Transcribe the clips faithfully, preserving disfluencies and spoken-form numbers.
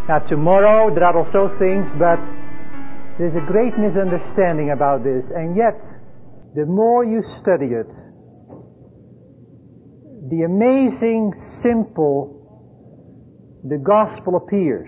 Now tomorrow there are also things, but there's a great misunderstanding about this, and yet the more you study it, the amazing, simple the gospel appears.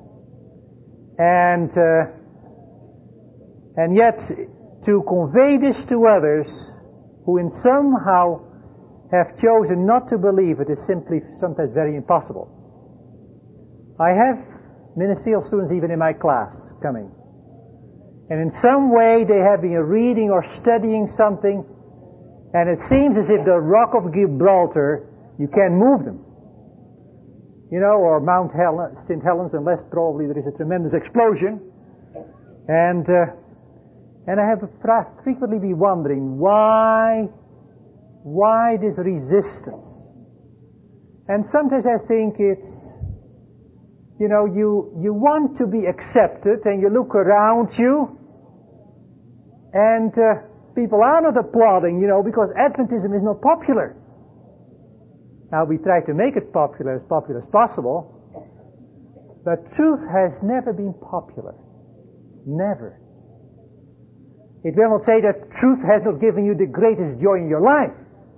And uh, and yet to convey this to others who in somehow have chosen not to believe it is simply sometimes very impossible. I have ministerial students even in my class coming. And in some way they have been reading or studying something, and it seems as if the rock of Gibraltar, you can't move them. You know, or Mount Helen, Saint Helens, unless probably there is a tremendous explosion. And uh, and I have frequently been wondering why, why this resistance? And sometimes I think it's, you know, you, you want to be accepted, and you look around you, and uh, people are not applauding, you know, because Adventism is not popular. Now we try to make it popular, as popular as possible, but truth has never been popular. Never. It will not say that truth has not given you the greatest joy in your life.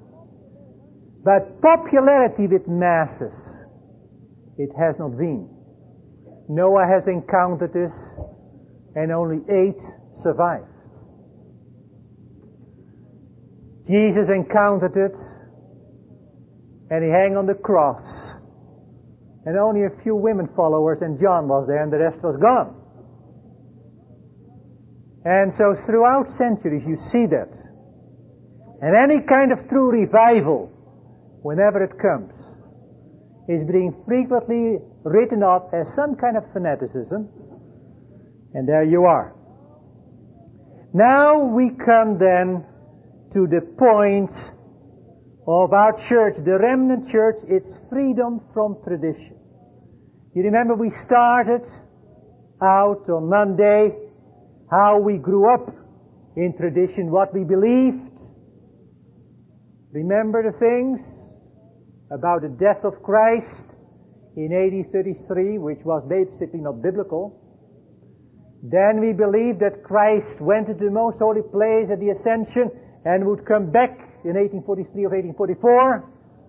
But popularity with masses, it has not been. Noah has encountered this, and only eight survived. Jesus encountered it, and he hung on the cross. And only a few women followers, and John was there, and the rest was gone. And so throughout centuries you see that. And any kind of true revival, whenever it comes, is being frequently written off as some kind of fanaticism. And there you are. Now we come then to the point of our church, the remnant church, its freedom from tradition. You remember we started out on Monday how we grew up in tradition, what we believed. Remember the things about the death of Christ in A D thirty-three, which was basically not biblical. Then we believed that Christ went to the most holy place at the Ascension and would come back in eighteen forty-three or eighteen forty-four.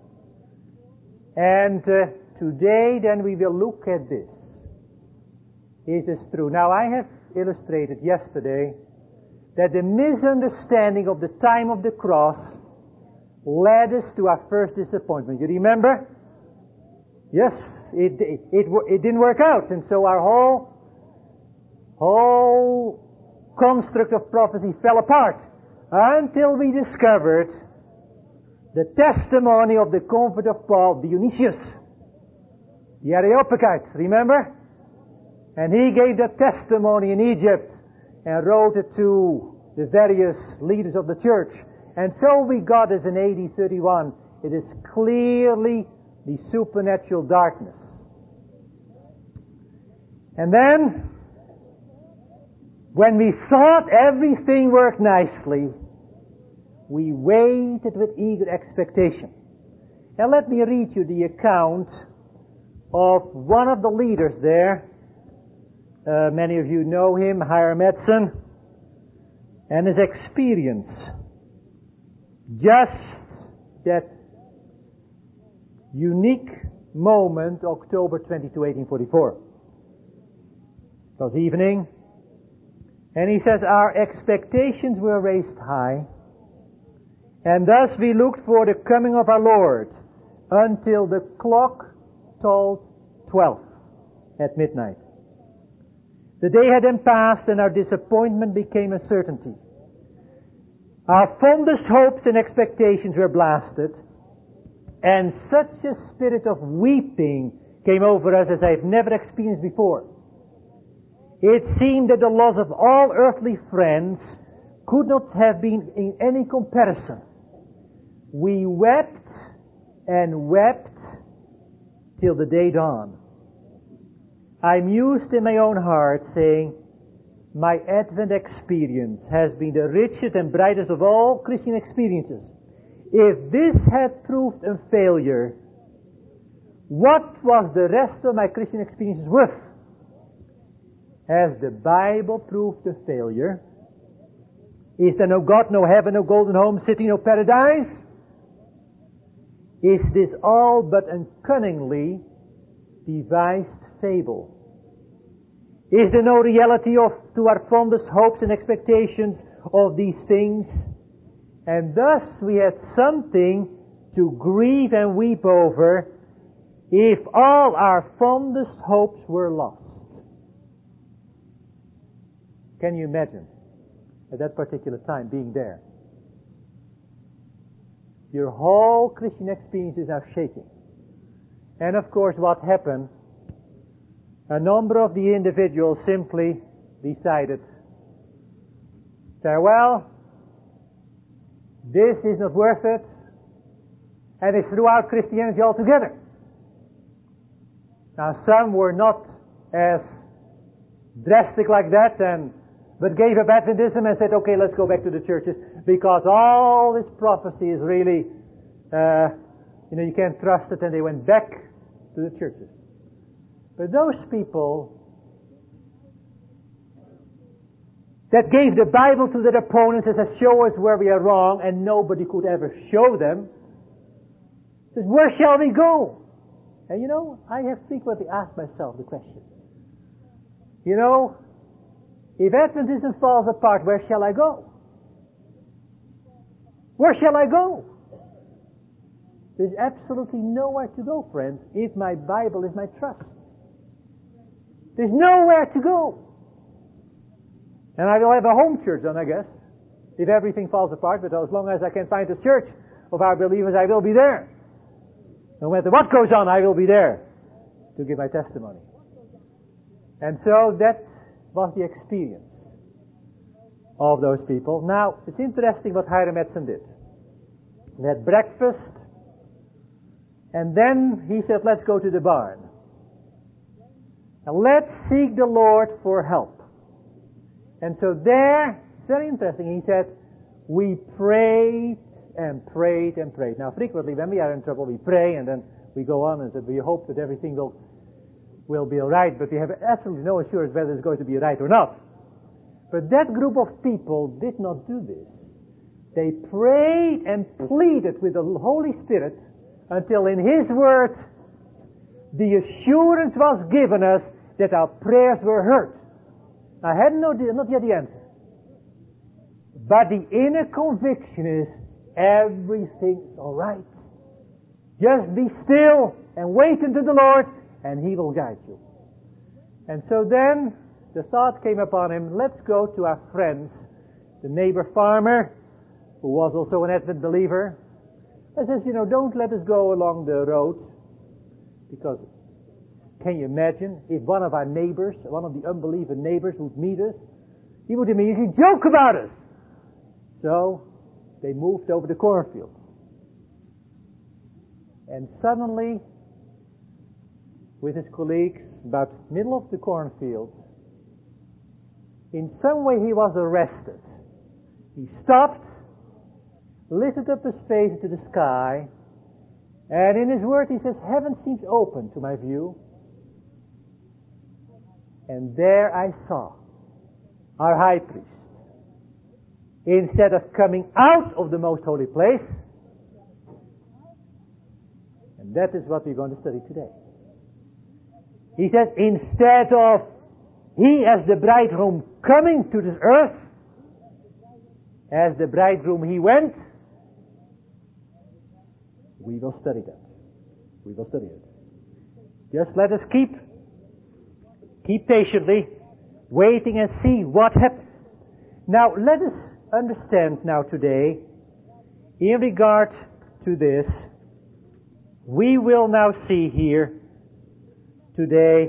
And uh, today then we will look at this. Is this true? Now I have illustrated yesterday that the misunderstanding of the time of the cross led us to our first disappointment. You remember? Yes, it, it, it, it didn't work out, and so our whole, whole construct of prophecy fell apart until we discovered the testimony of the comfort of Paul, Dionysius, the Areopagite, remember? And he gave that testimony in Egypt and wrote it to the various leaders of the church. And so we got as in A D thirty-one, it is clearly the supernatural darkness. And then, when we thought everything worked nicely, we waited with eager expectation. And let me read you the account of one of the leaders there. Uh, many of you know him, Hiram Edson, and his experience. Just that unique moment, October twenty-second, eighteen forty-four. It was evening, and he says, our expectations were raised high, and thus we looked for the coming of our Lord until the clock tolled twelve at midnight. The day had then passed, and our disappointment became a certainty. Our fondest hopes and expectations were blasted, and such a spirit of weeping came over us as I have never experienced before. It seemed that the loss of all earthly friends could not have been in any comparison. We wept and wept till the day dawned. I mused in my own heart, saying, my Advent experience has been the richest and brightest of all Christian experiences. If this had proved a failure, what was the rest of my Christian experiences worth? Has the Bible proved a failure? Is there no God, no heaven, no golden home, city, no paradise? Is this all but a cunningly devised fable? Is there no reality of to our fondest hopes and expectations of these things? And thus we had something to grieve and weep over if all our fondest hopes were lost. Can you imagine at that particular time being there? Your whole Christian experience is now shaking. And of course what happened, a number of the individuals simply decided, farewell, this is not worth it, and they threw out Christianity altogether. Now some were not as drastic like that, and but gave up Adventism and said, okay, let's go back to the churches, because all this prophecy is really, uh, you know, you can't trust it, and they went back to the churches. But those people that gave the Bible to their opponents and said, show us where we are wrong, and nobody could ever show them, says, where shall we go? And you know, I have frequently asked myself the question, you know, if Adventism falls apart, where shall I go? Where shall I go? There's absolutely nowhere to go, friends, if my Bible is my trust. There's nowhere to go. And I will have a home church then, I guess, if everything falls apart, but as long as I can find a church of our believers, I will be there. No matter what goes on, I will be there to give my testimony. And so that was the experience of those people. Now, it's interesting what Hiram Edson did. They had breakfast, and then he said, let's go to the barn. Now, let's seek the Lord for help. And so there, very interesting, he said, we prayed and prayed and prayed. Now, frequently when we are in trouble, we pray, and then we go on and we hope that everything will will be all right, but we have absolutely no assurance whether it's going to be right or not. But that group of people did not do this. They prayed and pleaded with the Holy Spirit until in His Word the assurance was given us that our prayers were heard. I had no, not yet the answer. But the inner conviction is everything's all right. Just be still and wait unto the Lord, and He will guide you. And so then the thought came upon him, let's go to our friends, the neighbor farmer, who was also an Advent believer. I says, you know, don't let us go along the road, because can you imagine if one of our neighbors, one of the unbeliever neighbors would meet us, he would immediately joke about us. So they moved over the cornfield. And suddenly, with his colleagues, about middle of the cornfield, in some way he was arrested. He stopped, lifted up his face to the sky, and in his word he says, heaven seems open to my view. And there I saw our high priest, instead of coming out of the most holy place, and that is what we're going to study today. He says, instead of he as the bridegroom coming to this earth, as the bridegroom he went, we will study that. We will study it. Just let us keep, keep patiently waiting and see what happens. Now, let us understand now today, in regard to this, we will now see here today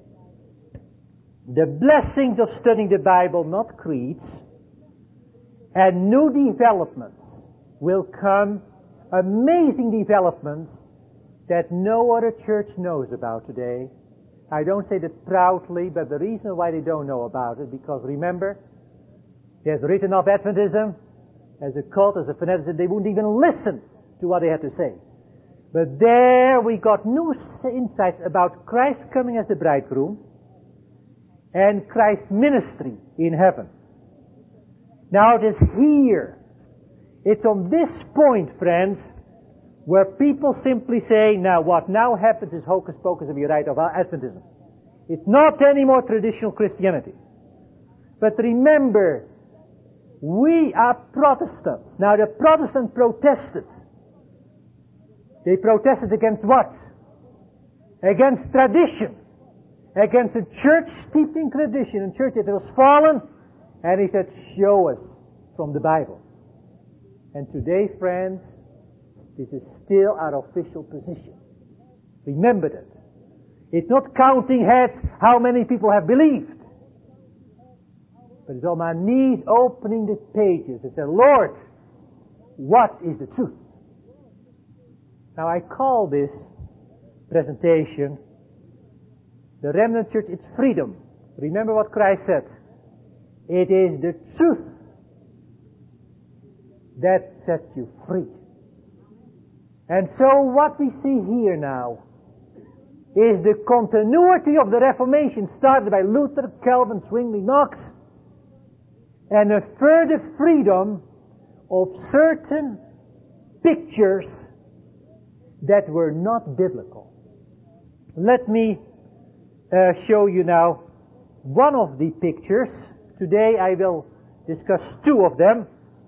the blessings of studying the Bible, not creeds, and new developments will come, amazing developments that no other church knows about today. I don't say that proudly, but the reason why they don't know about it, because remember, there's written of Adventism as a cult, as a fanaticism, they wouldn't even listen to what they had to say. But there we got new insights about Christ coming as the bridegroom, and Christ's ministry in heaven. Now it is here, it's on this point, friends, where people simply say, now what now happens is hocus pocus of the rite of Adventism. It's not any more traditional Christianity. But remember, we are Protestants. Now the Protestants protested. They protested against what? Against tradition. Against the church steeped in tradition, and church that was fallen. And he said, show us from the Bible. And today, friends, this is still our official position. Remember that. It's not counting heads how many people have believed. But it's on my knees opening the pages and say, Lord, what is the truth? Now I call this presentation, the remnant church, it's freedom. Remember what Christ said. It is the truth that sets you free. And so what we see here now is the continuity of the Reformation started by Luther, Calvin, Zwingli, Knox, and a further freedom of certain pictures that were not biblical. Let me uh, show you now one of the pictures. Today I will discuss two of them.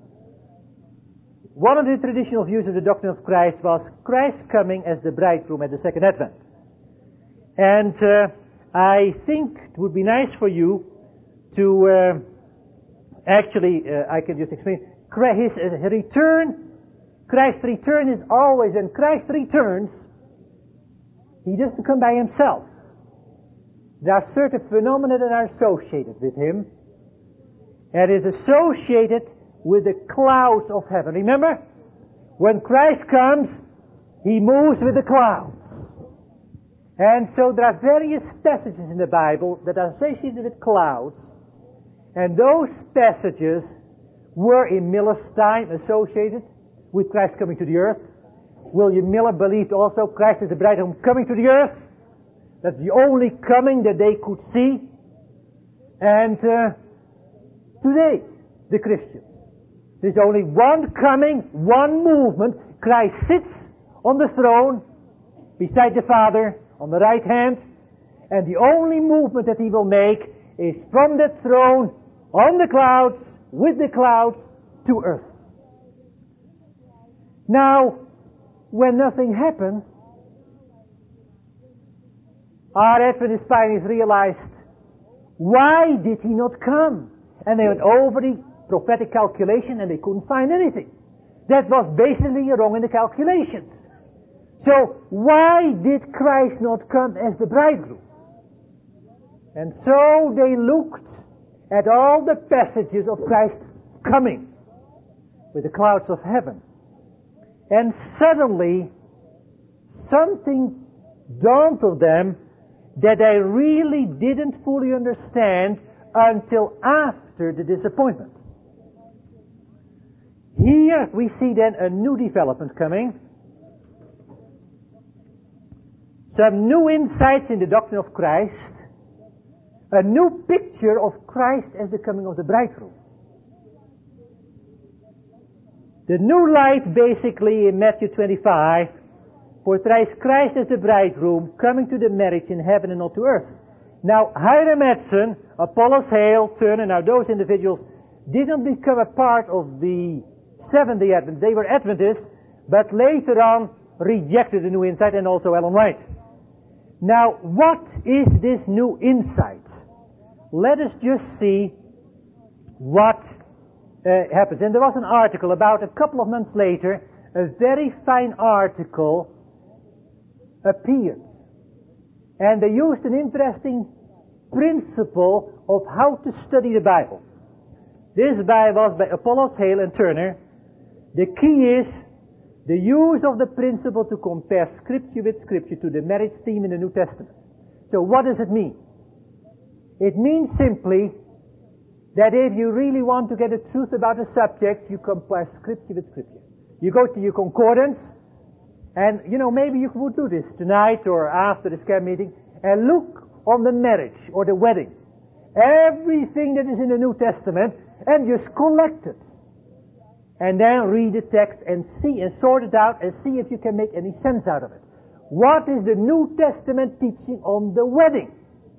One of the traditional views of the doctrine of Christ was Christ coming as the bridegroom at the second advent. And uh, I think it would be nice for you to uh, actually, uh, I can just explain, his uh, return, Christ's return is always, when Christ returns, He doesn't come by Himself. There are certain phenomena that are associated with Him, and is associated with the clouds of heaven. Remember, when Christ comes, He moves with the clouds. And so there are various passages in the Bible that are associated with clouds, and those passages were in Miller's time associated with Christ coming to the earth. William Miller believed also Christ is the bridegroom coming to the earth. That's the only coming that they could see. And uh, today, the Christians, there's only one coming, one movement. Christ sits on the throne beside the Father on the right hand, and the only movement that He will make is from that throne on the clouds, with the clouds, to earth. Now, when nothing happened, our Adventist pioneers realized, why did He not come? And they went over the prophetic calculation and they couldn't find anything. That was basically wrong in the calculations. So, why did Christ not come as the bridegroom? And so they looked at all the passages of Christ coming with the clouds of heaven. And suddenly, something dawned on them that they really didn't fully understand until after the disappointment. Here we see then a new development coming. Some new insights in the doctrine of Christ. A new picture of Christ as the coming of the bridegroom. The new light basically in Matthew twenty-five portrays Christ as the bridegroom coming to the marriage in heaven and not to earth. Now, Hiram Edson, Apollos Hale, Turner, now those individuals didn't become a part of the Seventh-day Adventists. They were Adventists, but later on rejected the new insight, and also Ellen White. Now, what is this new insight? Let us just see what uh, happens. And there was an article about a couple of months later, a very fine article appeared. And they used an interesting principle of how to study the Bible. This Bible was by Apollos Hale and Turner. The key is the use of the principle to compare Scripture with Scripture to the marriage theme in the New Testament. So what does it mean? It means simply that if you really want to get the truth about a subject, you compare Scripture with Scripture. You go to your concordance, and you know, maybe you would do this tonight or after the scam meeting, and look on the marriage or the wedding, everything that is in the New Testament and just collect it. And then read the text and see and sort it out and see if you can make any sense out of it. What is the New Testament teaching on the wedding?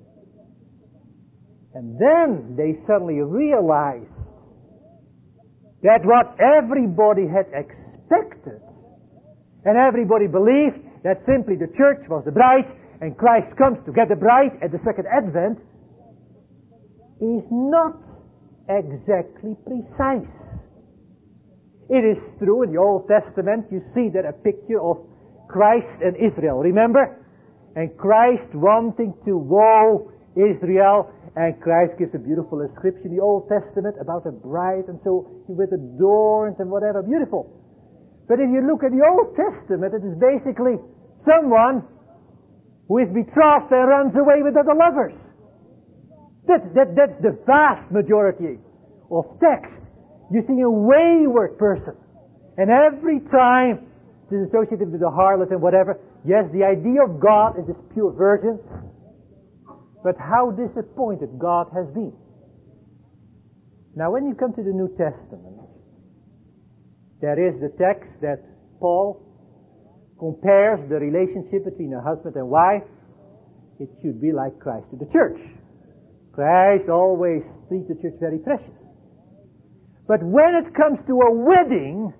And then they suddenly realized that what everybody had expected, and everybody believed that simply the church was the bride and Christ comes to get the bride at the second advent, is not exactly precise. It is true in the Old Testament you see that a picture of Christ and Israel, remember? And Christ wanting to woe Israel, and Christ gives a beautiful description in the Old Testament about a bride, and so with adorns and whatever, beautiful. But if you look at the Old Testament, it is basically someone who is betrothed and runs away with other lovers. That, that, that's the vast majority of text. You see a wayward person. And every time it is associated with the harlot and whatever, yes, the idea of God is this pure virgin. But how disappointed God has been. Now when you come to the New Testament, there is the text that Paul compares the relationship between a husband and wife. It should be like Christ to the church. Christ always treats the church very precious. But when it comes to a wedding,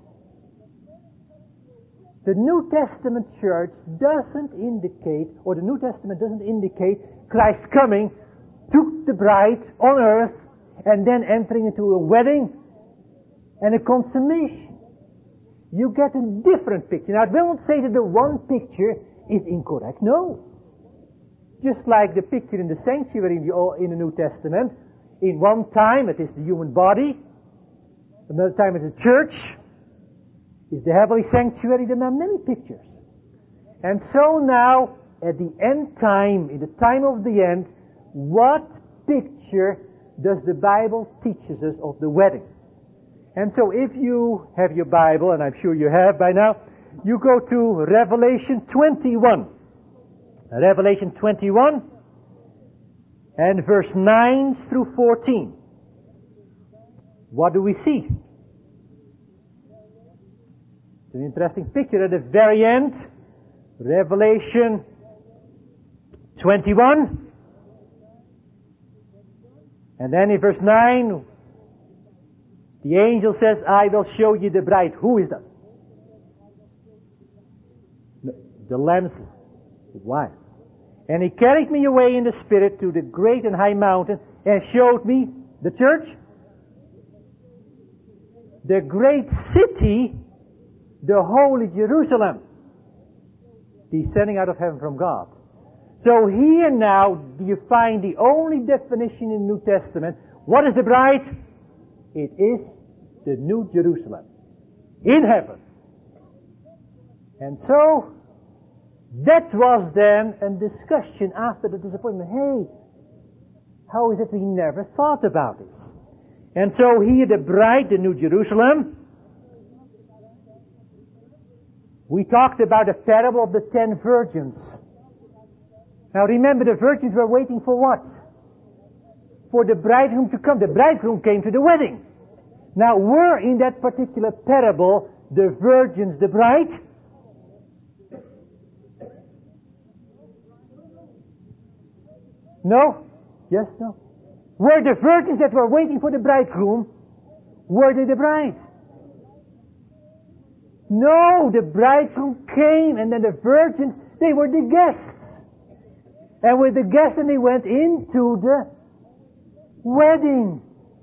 the New Testament church doesn't indicate, or the New Testament doesn't indicate Christ coming, took the bride on earth, and then entering into a wedding and a consummation. You get a different picture. Now, I won't say that the one picture is incorrect. No. Just like the picture in the sanctuary in the, in the New Testament, in one time it is the human body, another time it is the church, is the heavenly sanctuary. There are many pictures. And so now, at the end time, in the time of the end, what picture does the Bible teaches us of the wedding? And so if you have your Bible, and I'm sure you have by now, you go to Revelation twenty-one. Revelation twenty-one and verse nine through fourteen. What do we see? It's an interesting picture at the very end. Revelation twenty-one. And then in verse nine, the angel says, I will show you the bride. Who is that? The Lamb's wife. And he carried me away in the Spirit to the great and high mountain and showed me the church, the great city, the holy Jerusalem, descending out of heaven from God. So here now do you find the only definition in the New Testament. What is the bride? It is the New Jerusalem in heaven. And so that was then a discussion after the disappointment. Hey, how is it we never thought about it? And so here the bride, the New Jerusalem. We talked about the parable of the ten virgins. Now remember, the virgins were waiting for what? For the bridegroom to come. The bridegroom came to the wedding. Now were in that particular parable the virgins the bride? No? Yes, no? Were the virgins that were waiting for the bridegroom, were they the bride? No, the bridegroom came and then the virgins, they were the guests. And with the guests, and they went into the wedding.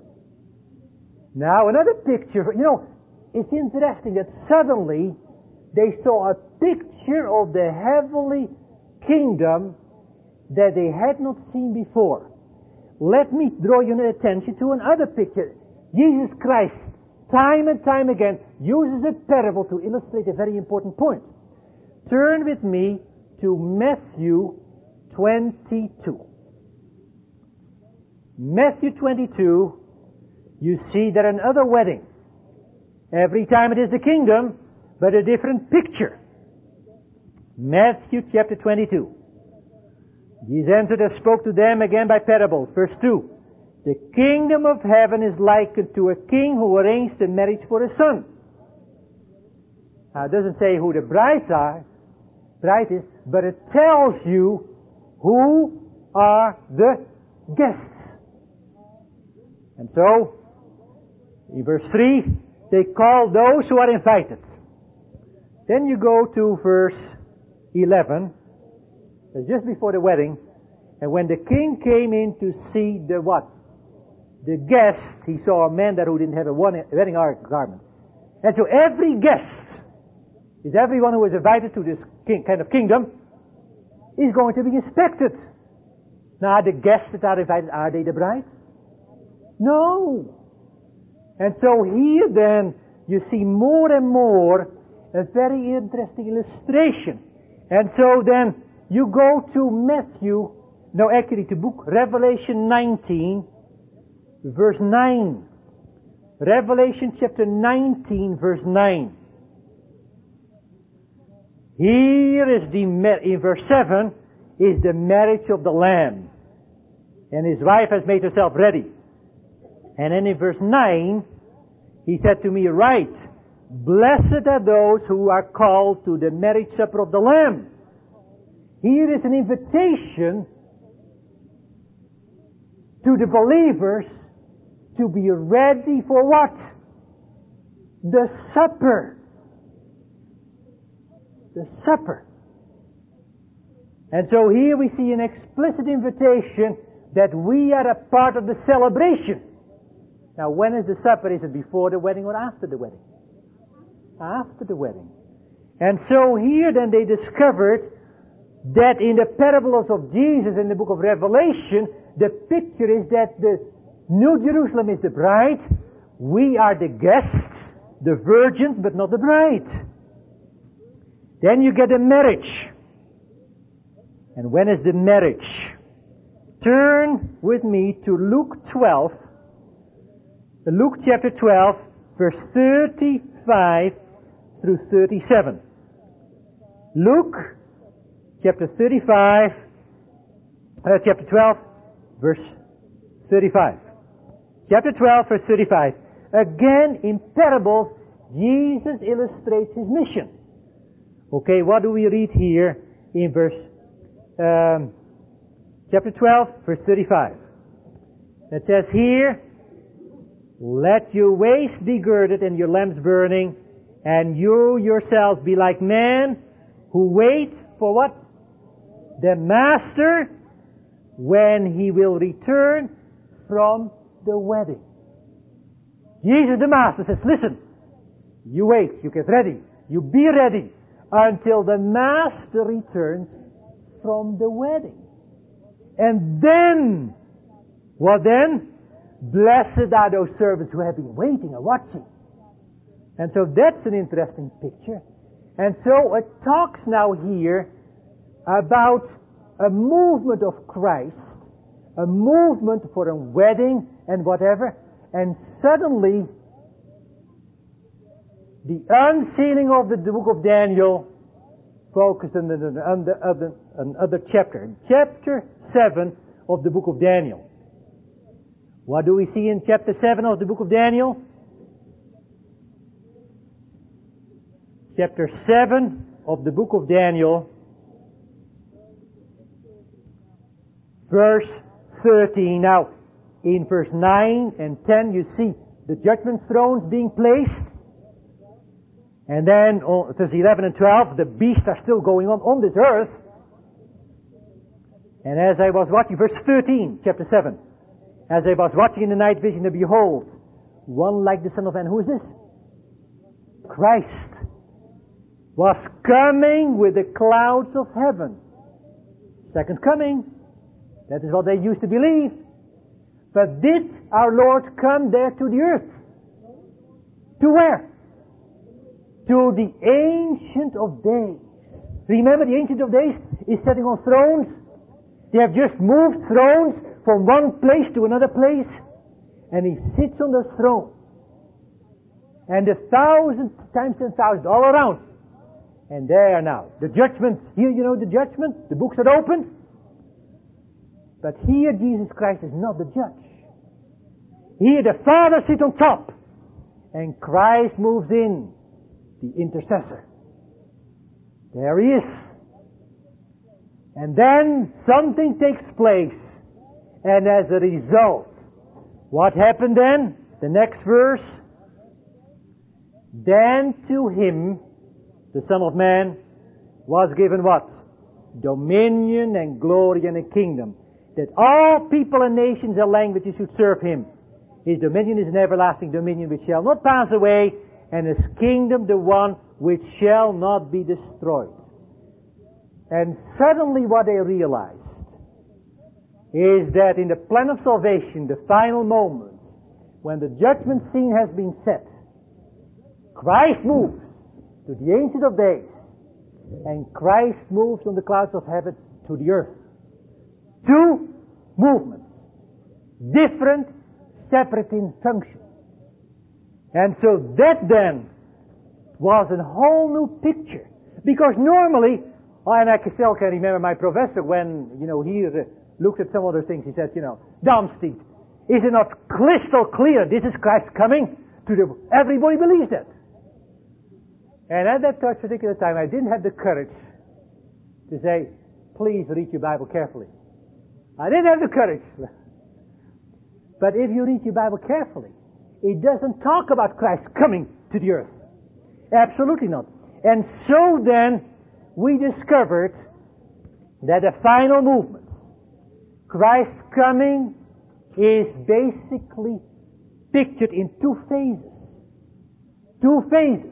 Now another picture, you know, it's interesting that suddenly they saw a picture of the heavenly kingdom that they had not seen before. Let me draw your attention to another picture. Jesus Christ, time and time again, uses a parable to illustrate a very important point. Turn with me to Matthew twenty-two. Matthew twenty-two, you see that another wedding. Every time it is the kingdom, but a different picture. Matthew chapter twenty-two. Jesus answered and spoke to them again by parables. Verse two. The kingdom of heaven is likened to a king who arranged a marriage for his son. Now, it doesn't say who the brides are, bride is, but it tells you who are the guests. And so, in verse three, they call those who are invited. Then you go to verse eleven, it's just before the wedding, and when the king came in to see the what? The guest, he saw a man there who didn't have a wedding garment. And so every guest, is everyone who is invited to this king, kind of kingdom, is going to be inspected. Now, the guests that are invited, are they the bride? No. And so here then, you see more and more a very interesting illustration. And so then, you go to Matthew, no actually to book Revelation nineteen, verse nine. Revelation chapter nineteen, verse nine. Here is the, in verse seven, is the marriage of the Lamb. And his wife has made herself ready. And then in verse nine, he said to me, "Write, blessed are those who are called to the marriage supper of the Lamb." Here is an invitation to the believers to be ready for what? The supper. The supper. And so here we see an explicit invitation that we are a part of the celebration. Now, when is the supper? Is it before the wedding or after the wedding? After the wedding. And so here then they discovered that in the parables of Jesus in the book of Revelation, the picture is that the New Jerusalem is the bride, we are the guests, the virgins, but not the bride. Then you get a marriage. And when is the marriage? Turn with me to Luke twelve, Luke chapter twelve, verse thirty-five through thirty-seven. Luke chapter thirty-five, uh, chapter twelve, verse thirty-five. Chapter twelve, verse thirty-five. Again, in parables, Jesus illustrates his mission. Okay, what do we read here in verse, um, chapter twelve, verse thirty-five? It says here, "Let your waist be girded and your lamps burning, and you yourselves be like men who wait for what? The master when he will return from the wedding." Jesus the master says, listen, you wait, you get ready, you be ready until the master returns from the wedding. And then, what then? Blessed are those servants who have been waiting and watching. And so that's an interesting picture. And so it talks now here about a movement of Christ, a movement for a wedding and whatever, and suddenly the unsealing of the book of Daniel focused on another, another chapter, chapter seven of the book of Daniel. What do we see in chapter seven of the book of Daniel? Chapter seven of the book of Daniel, verse thirteen. Now, in verse nine and ten, you see the judgment thrones being placed. And then, oh, verse eleven and twelve, the beasts are still going on on this earth. And as I was watching, verse thirteen, chapter seven. As I was watching in the night vision, and behold, one like the Son of Man. Who is this? Christ was coming with the clouds of heaven. Second coming. That is what they used to believe. But did our Lord come there to the earth? To where? To the Ancient of Days. Remember, the Ancient of Days is sitting on thrones. They have just moved thrones from one place to another place. And he sits on the throne. And a thousand times ten thousand all around. And there now, the judgment. Here you know the judgment. The books are opened. But here Jesus Christ is not the judge. Here the Father sits on top, and Christ moves in, the intercessor. There he is. And then something takes place, and as a result, what happened then? The next verse. Then to him, the Son of Man, was given what? Dominion and glory and a kingdom, that all people and nations and languages should serve him. His dominion is an everlasting dominion which shall not pass away, and his kingdom the one which shall not be destroyed. And suddenly what they realized is that in the plan of salvation, the final moment, when the judgment scene has been set, Christ moves to the Ancient of Days, and Christ moves on the clouds of heaven to the earth. Two movements, different, separate in function. And so that then was a whole new picture. Because normally, and I still can remember my professor when, you know, he uh, looked at some other things, he said, you know, Darmstadt, is it not crystal clear this is Christ coming? To the, everybody believes that. And at that particular time, I didn't have the courage to say, please read your Bible carefully. I didn't have the courage. But if you read your Bible carefully, it doesn't talk about Christ coming to the earth. Absolutely not. And so then, we discovered that the final movement, Christ coming, is basically pictured in two phases. Two phases.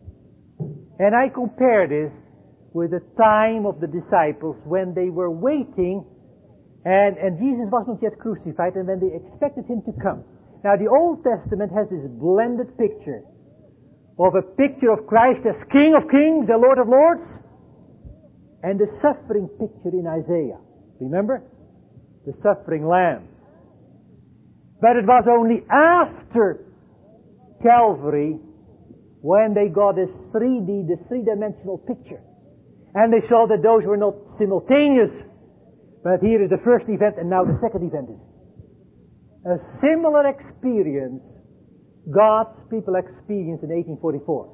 And I compare this with the time of the disciples when they were waiting and, and Jesus was not yet crucified, and when they expected him to come. Now the Old Testament has this blended picture of a picture of Christ as King of Kings, the Lord of Lords, and the suffering picture in Isaiah. Remember? The suffering Lamb. But it was only after Calvary when they got this three D, the three-dimensional picture. And they saw that those were not simultaneous. But here is the first event and now the second event is. A similar experience God's people experienced in eighteen forty-four.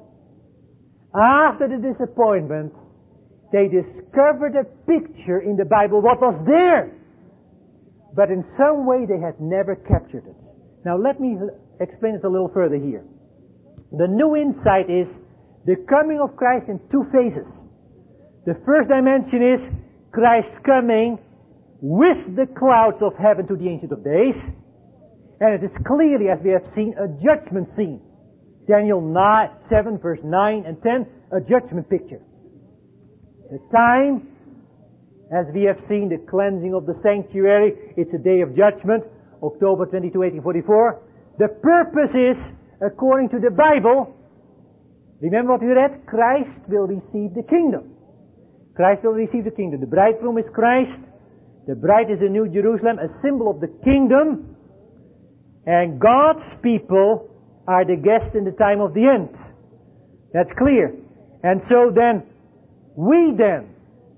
After the disappointment, they discovered a picture in the Bible, what was there. But in some way they had never captured it. Now let me explain it a little further here. The new insight is the coming of Christ in two phases. The first dimension is Christ coming with the clouds of heaven to the Ancient of Days. And it is clearly, as we have seen, a judgment scene. Daniel nine, seven, verse nine and ten, a judgment picture. The time, as we have seen, the cleansing of the sanctuary, it's a day of judgment, October twenty-second, eighteen forty-four. The purpose is, according to the Bible, remember what we read? Christ will receive the kingdom. Christ will receive the kingdom. The bridegroom is Christ. The bride is the New Jerusalem, a symbol of the kingdom. And God's people are the guests in the time of the end. That's clear. And so then, we then,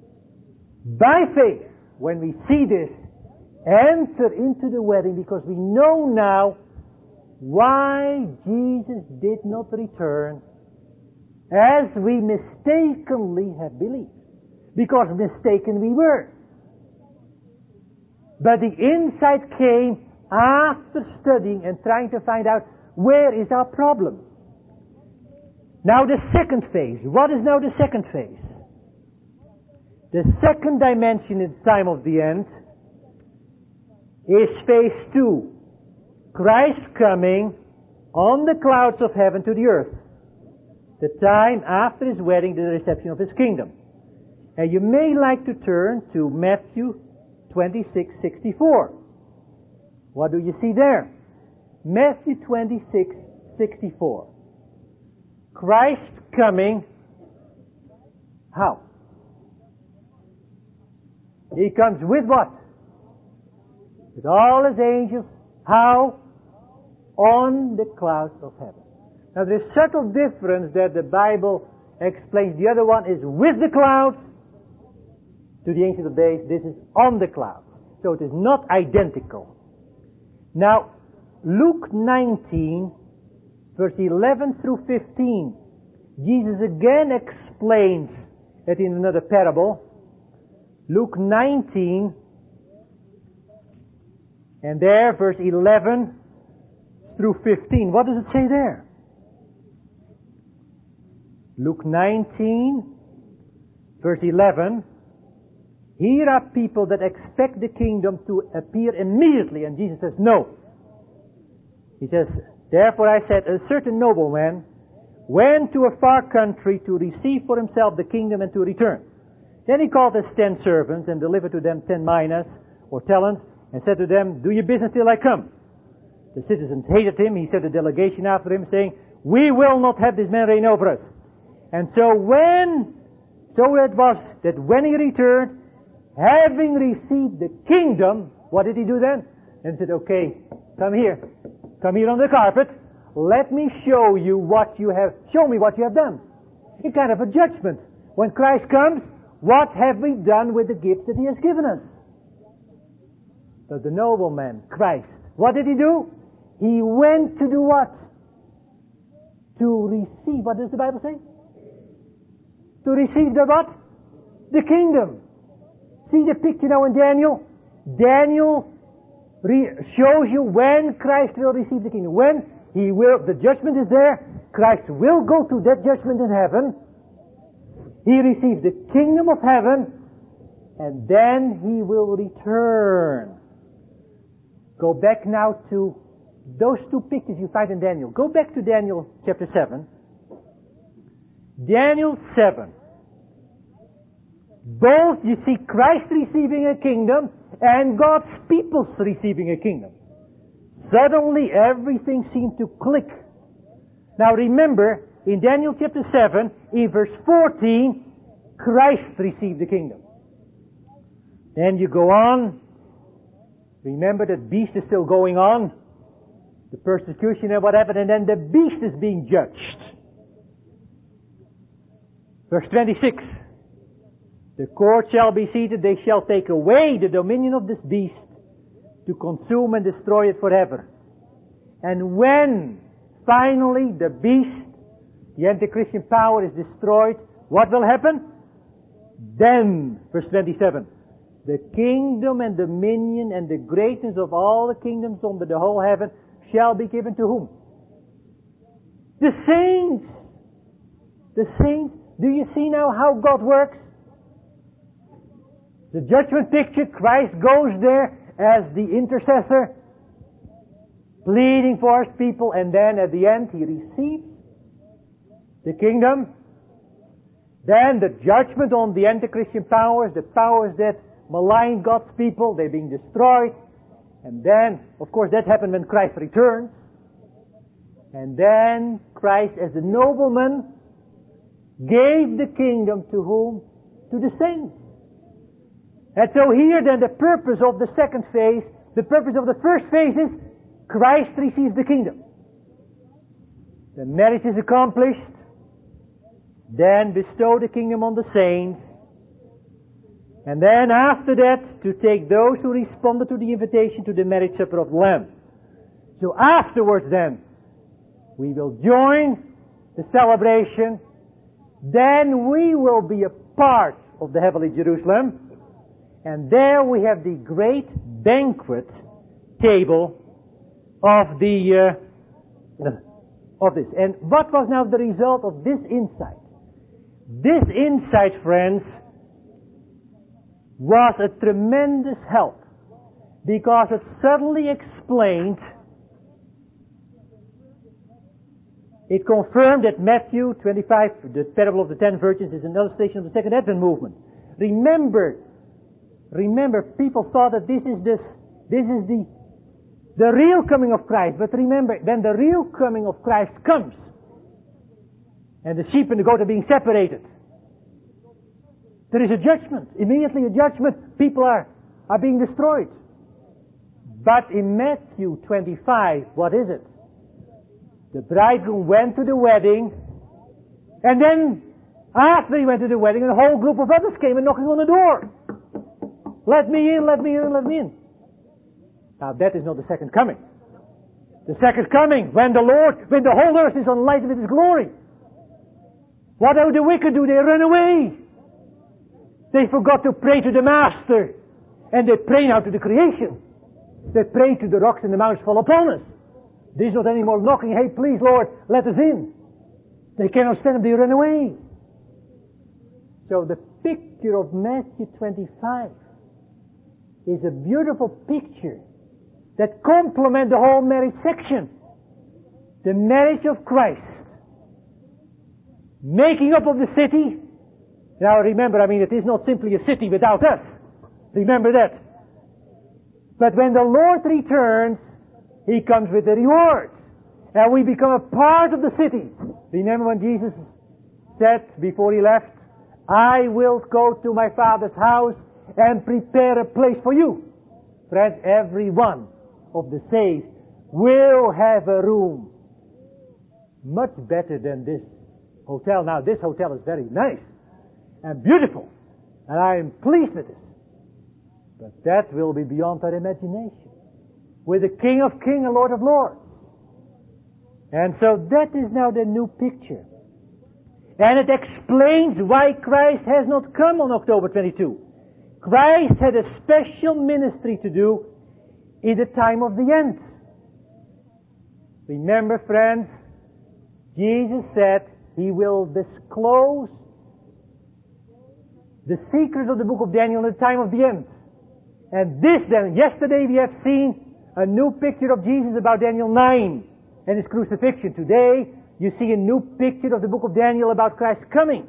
by faith, when we see this, enter into the wedding because we know now why Jesus did not return as we mistakenly have believed. Because mistaken we were. But the insight came after studying and trying to find out where is our problem. Now the second phase. What is now the second phase? The second dimension in the time of the end is phase two. Christ coming on the clouds of heaven to the earth. The time after his wedding, the reception of his kingdom. And you may like to turn to Matthew twenty-six sixty-four. What do you see there? Matthew twenty-six sixty-four. Christ coming, how? He comes with what? With all his angels. How? On the clouds of heaven. Now there's a subtle difference that the Bible explains. The other one is with the clouds to the Ancient of Days. This is on the clouds. So it is not identical. Now, Luke nineteen, verse eleven through fifteen. Jesus again explains it in another parable. Luke nineteen, and there, verse eleven through fifteen. What does it say there? Luke nineteen, verse eleven. Here are people that expect the kingdom to appear immediately, and Jesus says, no. He says, therefore I said, a certain nobleman went to a far country to receive for himself the kingdom and to return. Then he called his ten servants and delivered to them ten minas, or talents, and said to them, do your business till I come. The citizens hated him. He sent a delegation after him, saying, we will not have this man reign over us. And so when, so it was that when he returned, having received the kingdom, what did he do then? And he said, okay, come here. Come here on the carpet. Let me show you what you have, show me what you have done. It's kind of a judgment. When Christ comes, what have we done with the gifts that he has given us? So the nobleman, Christ, what did he do? He went to do what? To receive, what does the Bible say? To receive the what? The kingdom. See the picture now in Daniel? Daniel re- shows you when Christ will receive the kingdom. When he will, the judgment is there. Christ will go to that judgment in heaven. He receives the kingdom of heaven, and then he will return. Go back now to those two pictures you find in Daniel. Go back to Daniel chapter seven. Daniel seven. Both you see Christ receiving a kingdom and God's people receiving a kingdom. Suddenly everything seemed to click. Now remember, in Daniel chapter seven, in verse fourteen, Christ received the kingdom. Then you go on. Remember that beast is still going on. The persecution and what happened, and then the beast is being judged. Verse twenty-six. The court shall be seated, they shall take away the dominion of this beast to consume and destroy it forever. And when finally the beast, the anti-Christian power, is destroyed, what will happen? Then, verse twenty-seven, the kingdom and dominion and the greatness of all the kingdoms under the whole heaven shall be given to whom? The saints. The saints. Do you see now how God works? The judgment picture, Christ goes there as the intercessor, pleading for his people, and then at the end he receives the kingdom. Then the judgment on the anti-Christian powers, the powers that malign God's people, they're being destroyed. And then, of course, that happened when Christ returns. And then Christ, as a nobleman, gave the kingdom to whom? To the saints. And so here then the purpose of the second phase, the purpose of the first phase is Christ receives the kingdom. The marriage is accomplished. Then bestow the kingdom on the saints. And then after that, to take those who responded to the invitation to the marriage supper of the Lamb. So afterwards then, we will join the celebration. Then we will be a part of the heavenly Jerusalem. And there we have the great banquet table of the uh, of this. And what was now the result of this insight? This insight, friends, was a tremendous help, because it suddenly explained, it confirmed that Matthew twenty-five, the parable of the ten virgins, is an illustration of the second Advent movement. Remember, remember, people thought that this is this, this is the the real coming of Christ. But remember, then the real coming of Christ comes, and the sheep and the goat are being separated. There is a judgment. Immediately a judgment. People are, are being destroyed. But in Matthew twenty-five, what is it? The bridegroom went to the wedding, and then after he went to the wedding, a whole group of others came and knocking on the door. Let me in, let me in, let me in. Now that is not the second coming. The second coming, when the Lord, when the whole earth is enlightened with His glory. What do the wicked do? They run away. They forgot to pray to the Master. And they pray now to the creation. They pray to the rocks and the mountains fall upon us. There's not any more knocking, hey please Lord, let us in. They cannot stand up, they run away. So the picture of Matthew twenty-five is a beautiful picture that complements the whole marriage section. The marriage of Christ. Making up of the city. Now remember, I mean, it is not simply a city without us. Remember that. But when the Lord returns, He comes with the rewards. And we become a part of the city. Remember when Jesus said before He left, I will go to my Father's house and prepare a place for you. Friends, every one of the saved will have a room. Much better than this hotel. Now this hotel is very nice and beautiful. And I am pleased with it. But that will be beyond our imagination. With the King of Kings and Lord of Lords. And so that is now the new picture. And it explains why Christ has not come on October twenty-second. Christ had a special ministry to do in the time of the end. Remember, friends, Jesus said He will disclose the secrets of the book of Daniel in the time of the end. And this then, yesterday we have seen a new picture of Jesus about Daniel nine and His crucifixion. Today you see a new picture of the book of Daniel about Christ's coming.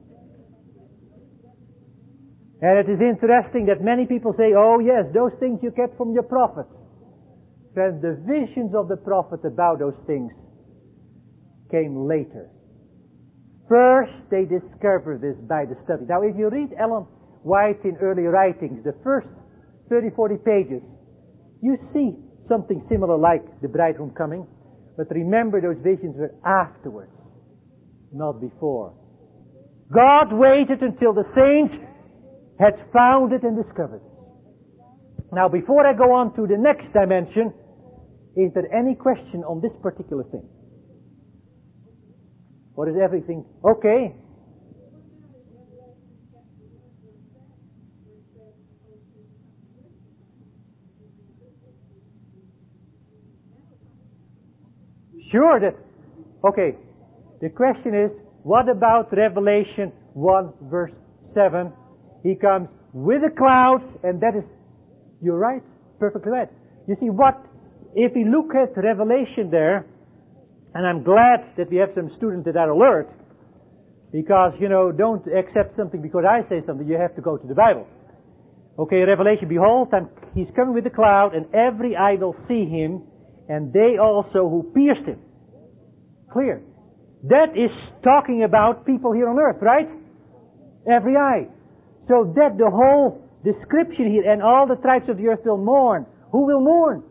And it is interesting that many people say, oh yes, those things you get from your prophet. Friends, the visions of the prophet about those things came later. First, they discovered this by the study. Now, if you read Ellen White in early writings, the first thirty, forty pages, you see something similar like the bridegroom coming. But remember, those visions were afterwards, not before. God waited until the saints had found it and discovered it. Now, before I go on to the next dimension, is there any question on this particular thing? What is everything? Okay. Sure that, okay. The question is, what about Revelation one verse seven? He comes with the clouds, and that is, you're right, perfectly right. You see what, if we look at Revelation there, and I'm glad that we have some students that are alert, because, you know, don't accept something because I say something, you have to go to the Bible. Okay, Revelation, behold, and He's coming with the cloud, and every eye will see Him, and they also who pierced Him. Clear. That is talking about people here on earth, right? Every eye. So that the whole description here, and all the tribes of the earth will mourn. Who will mourn?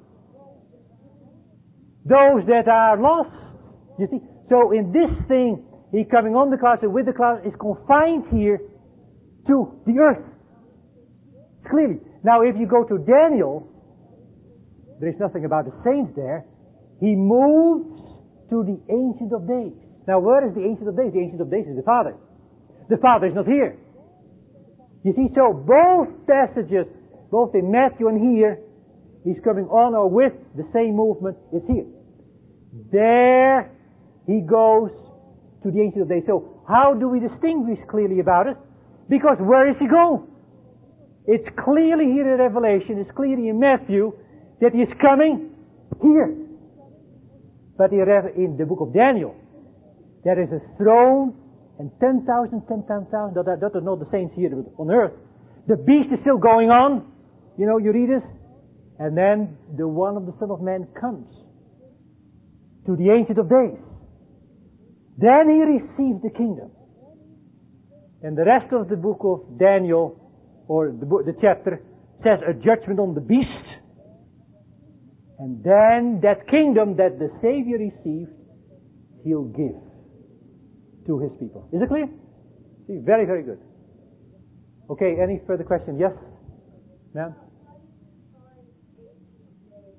Those that are lost. You see? So in this thing, He coming on the clouds and with the clouds is confined here to the earth. Clearly. Now if you go to Daniel, there is nothing about the saints there. He moves to the Ancient of Days. Now where is the Ancient of Days? The Ancient of Days is the Father. The Father is not here. You see, so both passages, both in Matthew and here, He's coming on or with the same movement is here. There He goes to the Ancient of Days. So how do we distinguish clearly about it? Because where is He going? It's clearly here in Revelation, it's clearly in Matthew, that He is coming here. But in the book of Daniel, there is a throne and ten thousand, ten thousand, that are, that are not the saints here on earth. The beast is still going on. You know, you read it. And then the one of the Son of Man comes to the Ancient of Days. Then He receives the kingdom. And the rest of the book of Daniel, or the, book, the chapter, says a judgment on the beast. And then that kingdom that the Savior received, He'll give to His people. Is it clear? See, very, very good. Okay, any further question? Yes? Ma'am?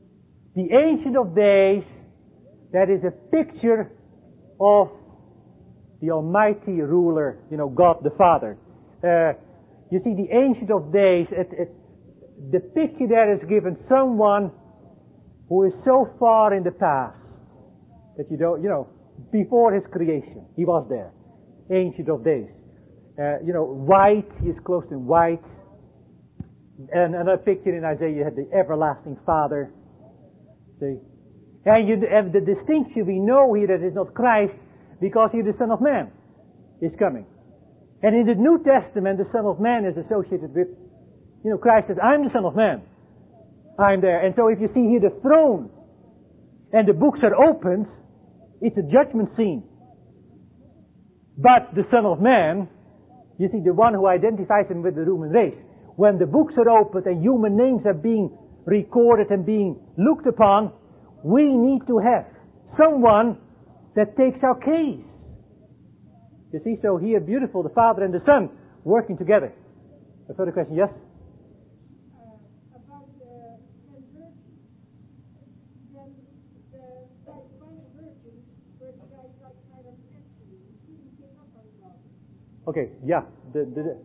The Ancient of Days, that is a picture of the Almighty Ruler, you know, God the Father. Uh, you see, the Ancient of Days, it, it, the picture there is given someone who is so far in the past that you don't, you know, before His creation, He was there. Ancient of Days. Uh, you know, white, He is clothed in white. And another picture in Isaiah, you had the everlasting Father. See? And, you, and the distinction we know here that it's not Christ, because He, the Son of Man, is coming. And in the New Testament, the Son of Man is associated with, you know, Christ says, I'm the Son of Man. I'm there. And so if you see here the throne, and the books are opened, it's a judgment scene. But the Son of Man, you see, the one who identifies Him with the human race, when the books are opened and human names are being recorded and being looked upon, we need to have someone that takes our case. You see, so here, beautiful, the Father and the Son working together. A further question, yes? Uh, about the ten virgins. Then the five virgins were the guys outside of the century. He didn't pick up on God. Okay, yeah. The, the, the.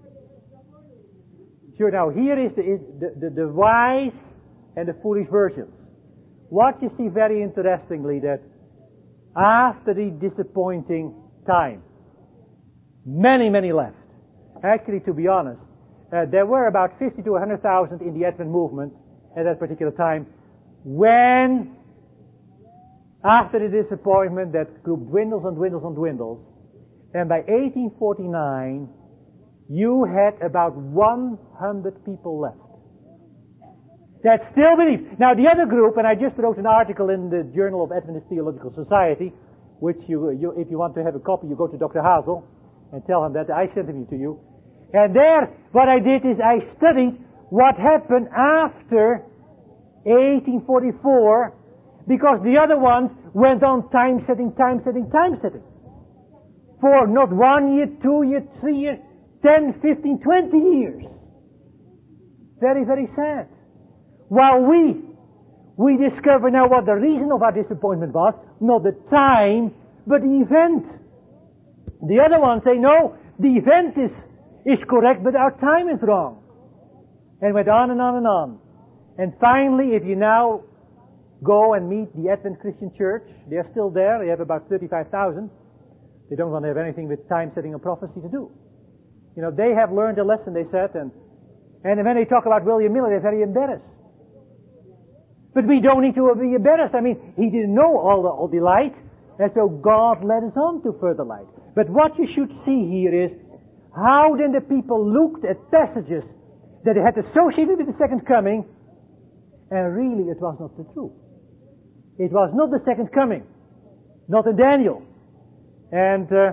Sure, now here is the, is the, the, the wise and the foolish virgins. What you see very interestingly that after the disappointing time, many, many left. Actually, to be honest, uh, there were about fifty to one hundred thousand in the Advent movement at that particular time, when, after the disappointment, that group dwindles and dwindles and dwindles, and by eighteen forty-nine, you had about one hundred people left that still believe. Now the other group, and I just wrote an article in the Journal of Adventist Theological Society, which you, you if you want to have a copy, you go to Doctor Hazel and tell him that I sent him to you. And there, what I did is I studied what happened after eighteen forty-four, because the other ones went on time setting, time setting, time setting. For not one year, two years, three years, ten, fifteen, twenty years. Very, very sad. While we, we discover now what the reason of our disappointment was, not the time, but the event. The other ones say, no, the event is, is correct, but our time is wrong. And went on and on and on. And finally, if you now go and meet the Advent Christian Church, they are still there, they have about thirty-five thousand. They don't want to have anything with time setting and prophecy to do. You know, they have learned a lesson, they said, and, and when they talk about William Miller, they're very embarrassed. But we don't need to be embarrassed. I mean, he didn't know all the, all the light, and so God led us on to further light. But what you should see here is, how then the people looked at passages that they had associated with the second coming, and really it was not the truth. It was not the second coming. Not in Daniel. And, uh,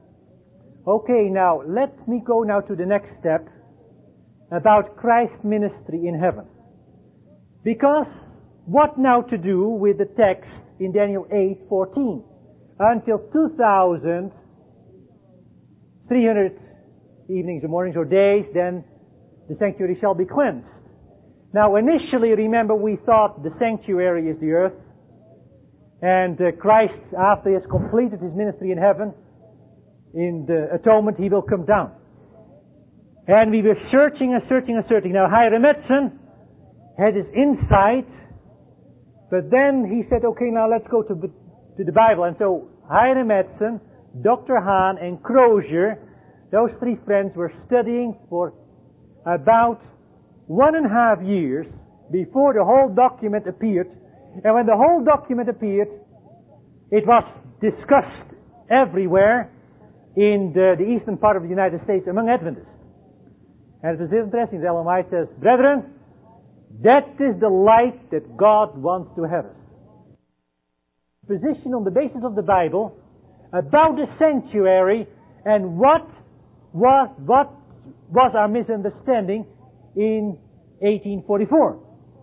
okay, now, let me go now to the next step about Christ's ministry in heaven. Because, what now to do with the text in Daniel eight fourteen? Until two thousand three hundred evenings or mornings or days, then the sanctuary shall be cleansed. Now, initially, remember, we thought the sanctuary is the earth, and uh, Christ, after He has completed His ministry in heaven, in the atonement, He will come down. And we were searching and searching and searching. Now, Hiram Edson had his insight, but then he said, okay, now let's go to, to the Bible. And so, Hiram Edson, Doctor Hahn, and Crozier, those three friends were studying for about one and a half years before the whole document appeared. And when the whole document appeared, it was discussed everywhere in the, the eastern part of the United States among Adventists. And it is interesting, Ellen White says, brethren, that is the light that God wants to have us. Position on the basis of the Bible about the sanctuary and what was, what was our misunderstanding in eighteen forty-four.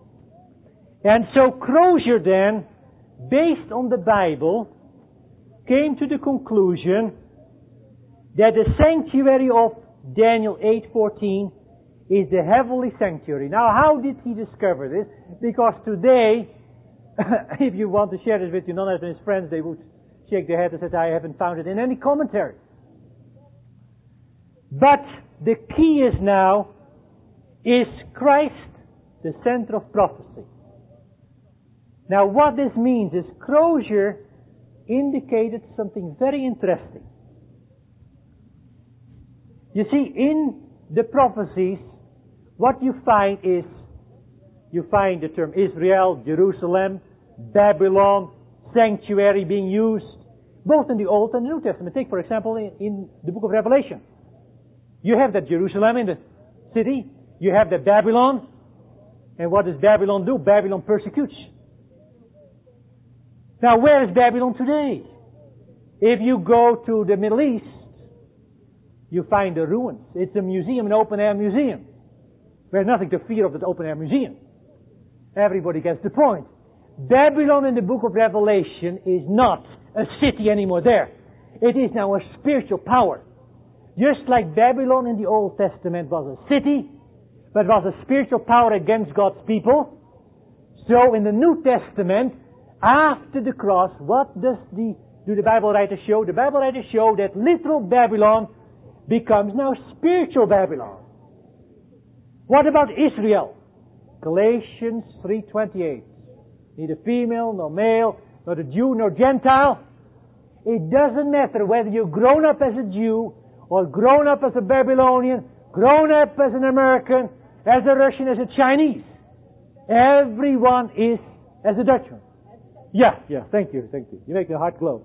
And so Crozier then, based on the Bible, came to the conclusion that the sanctuary of Daniel eight fourteen is the heavenly sanctuary. Now, how did he discover this? Because today if you want to share this with your non-Adventist friends, they would shake their head and say, I haven't found it in any commentary. But the key is now, is Christ the center of prophecy? Now what this means is Crozier indicated something very interesting. You see, in the prophecies, what you find is, you find the term Israel, Jerusalem, Babylon, sanctuary being used, both in the Old and the New Testament. Take, for example, in, in the book of Revelation. You have that Jerusalem in the city, you have that Babylon, and what does Babylon do? Babylon persecutes. Now, where is Babylon today? If you go to the Middle East, you find the ruins. It's a museum, an open-air museum. There's nothing to fear of that open-air museum. Everybody gets the point. Babylon in the book of Revelation is not a city anymore there. It is now a spiritual power. Just like Babylon in the Old Testament was a city, but was a spiritual power against God's people, so in the New Testament, after the cross, what does the, do the Bible writers show? The Bible writers show that literal Babylon becomes now spiritual Babylon. What about Israel? Galatians three twenty-eight. Neither female, nor male, nor a Jew, nor Gentile. It doesn't matter whether you've grown up as a Jew, or grown up as a Babylonian, grown up as an American, as a Russian, as a Chinese. Everyone is as a Dutchman. Yeah, yeah, thank you, thank you. You make the heart glow.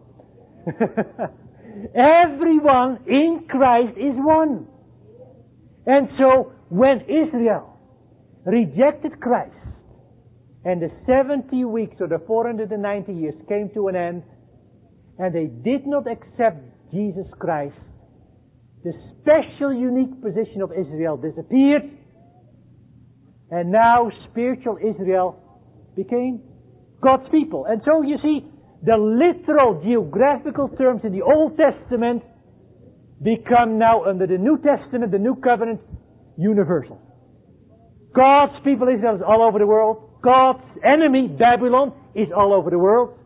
Everyone in Christ is one. And so, when Israel rejected Christ, and the seventy weeks or the four hundred ninety years came to an end, and they did not accept Jesus Christ, the special unique position of Israel disappeared, and now spiritual Israel became God's people. And so you see, the literal geographical terms in the Old Testament become now under the New Testament, the New Covenant, universal. God's people, Israel, is all over the world. God's enemy, Babylon, is all over the world.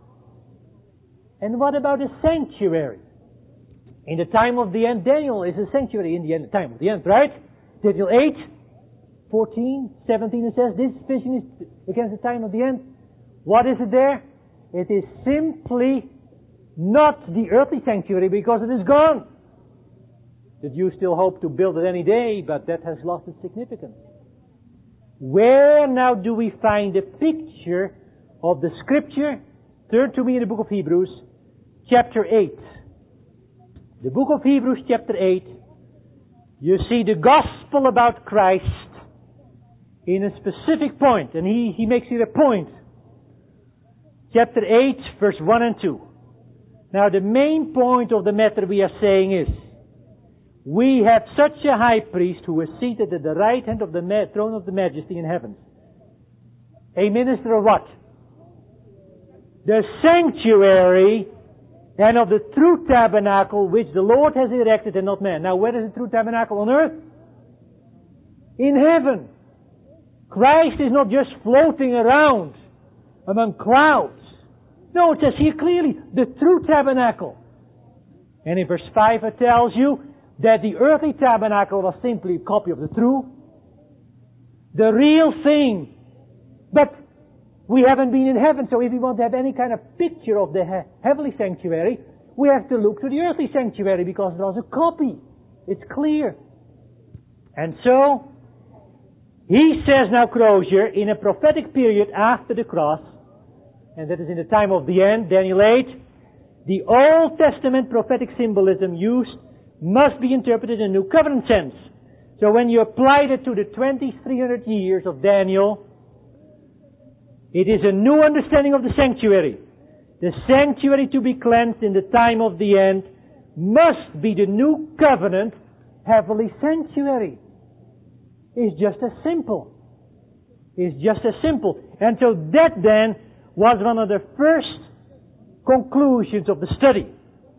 And what about the sanctuary? In the time of the end, Daniel is a sanctuary in the end, time of the end, right? Daniel eight, fourteen, seventeen, it says, this vision is against the time of the end. What is it there? It is simply not the earthly sanctuary because it is gone. The Jews still hope to build it any day, but that has lost its significance. Where now do we find a picture of the Scripture? Turn to me in the book of Hebrews, chapter eight. The book of Hebrews, chapter eight. You see the gospel about Christ in a specific point, and he, he makes it a point. Chapter eight, verse one and two. Now the main point of the matter we are saying is, we have such a high priest who is seated at the right hand of the ma- throne of the majesty in heaven. A minister of what? The sanctuary and of the true tabernacle which the Lord has erected and not man. Now where is the true tabernacle on earth? In heaven. Christ is not just floating around among clouds. No, it says here clearly, the true tabernacle. And in verse five it tells you that the earthly tabernacle was simply a copy of the true. The real thing. But we haven't been in heaven, so if we want to have any kind of picture of the he- heavenly sanctuary, we have to look to the earthly sanctuary because it was a copy. It's clear. And so, he says now, Crozier, in a prophetic period after the cross, and that is in the time of the end, Daniel eight, the Old Testament prophetic symbolism used must be interpreted in a New Covenant sense. So when you applied it to the twenty-three hundred years of Daniel, it is a new understanding of the sanctuary. The sanctuary to be cleansed in the time of the end must be the New Covenant heavenly sanctuary. It's just as simple. It's just as simple. And so that then was one of the first conclusions of the study.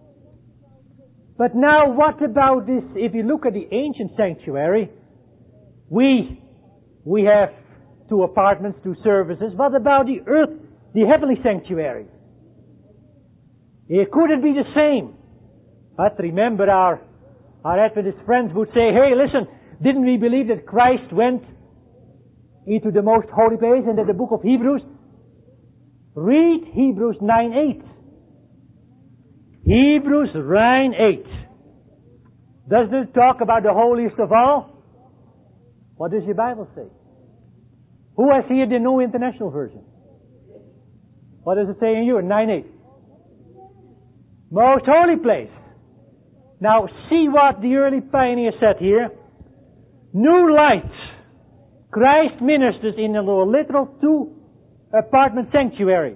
But now what about this? If you look at the ancient sanctuary, we, we have two apartments, two services. What about the earth, the heavenly sanctuary. It couldn't be the same. But remember, our, our Adventist friends would say, hey, listen, didn't we believe that Christ went into the most holy place and that the book of Hebrews? Read Hebrews nine eight. Hebrews nine eight. Doesn't it talk about the holiest of all? What does your Bible say? Who has here the New International Version? What does it say in yours? nine eight. Most holy place. Now see what the early pioneer said here. New light. Christ ministers in a literal two-apartment sanctuary.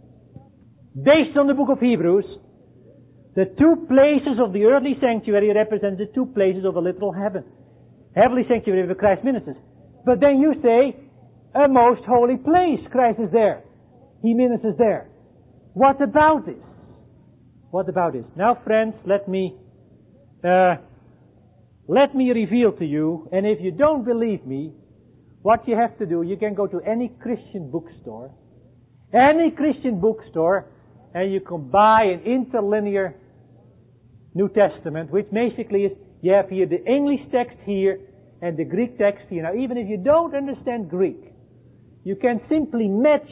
Based on the book of Hebrews, the two places of the earthly sanctuary represent the two places of a literal heaven. Heavenly sanctuary where Christ ministers. But then you say, a most holy place. Christ is there. He ministers there. What about this? What about this? Now, friends, let me uh, let me reveal to you, and if you don't believe me, what you have to do, you can go to any Christian bookstore, any Christian bookstore, and you can buy an interlinear New Testament, which basically is, you have here the English text here, and the Greek text here. Now, even if you don't understand Greek, you can simply match,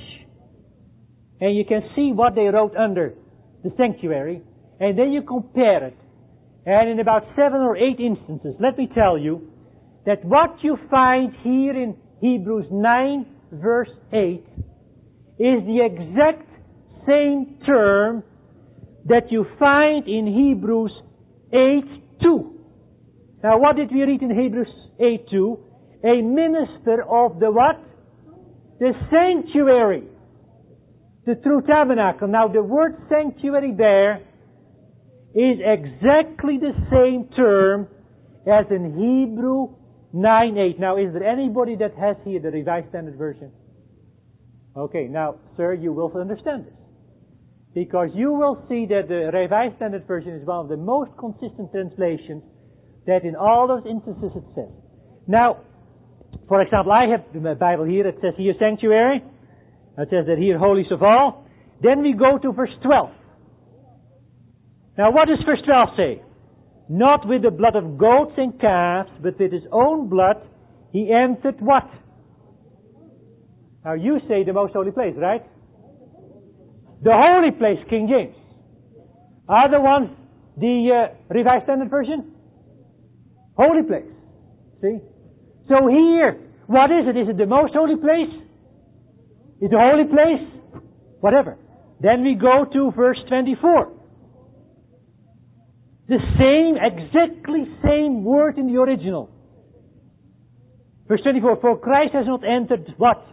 and you can see what they wrote under the sanctuary, and then you compare it. And in about seven or eight instances, let me tell you, that what you find here in Hebrews nine verse eight is the exact same term that you find in Hebrews eight two. Now what did we read in Hebrews eight two? A minister of the what? The sanctuary. The true tabernacle. Now the word sanctuary there is exactly the same term as in Hebrew nine eight. Now is there anybody that has here the Revised Standard Version? Okay, now sir, you will understand this. Because you will see that the Revised Standard Version is one of the most consistent translations that in all those instances it says. Now, for example, I have the Bible here, it says here sanctuary. It says that here holiest of all. Then we go to verse twelve. Now what does verse twelve say? Not with the blood of goats and calves, but with his own blood he entered what? Now you say the most holy place, right? The holy place, King James. Other ones, the uh, Revised Standard Version? Holy place. See? So here, what is it? Is it the most holy place? Is it the holy place? Whatever. Then we go to verse twenty-four. The same, exactly same word in the original. Verse twenty-four, for Christ has not entered what?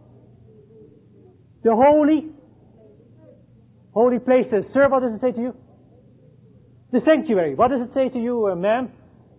The holy, holy places. Sir, what does it say to you? The sanctuary. What does it say to you, uh, ma'am?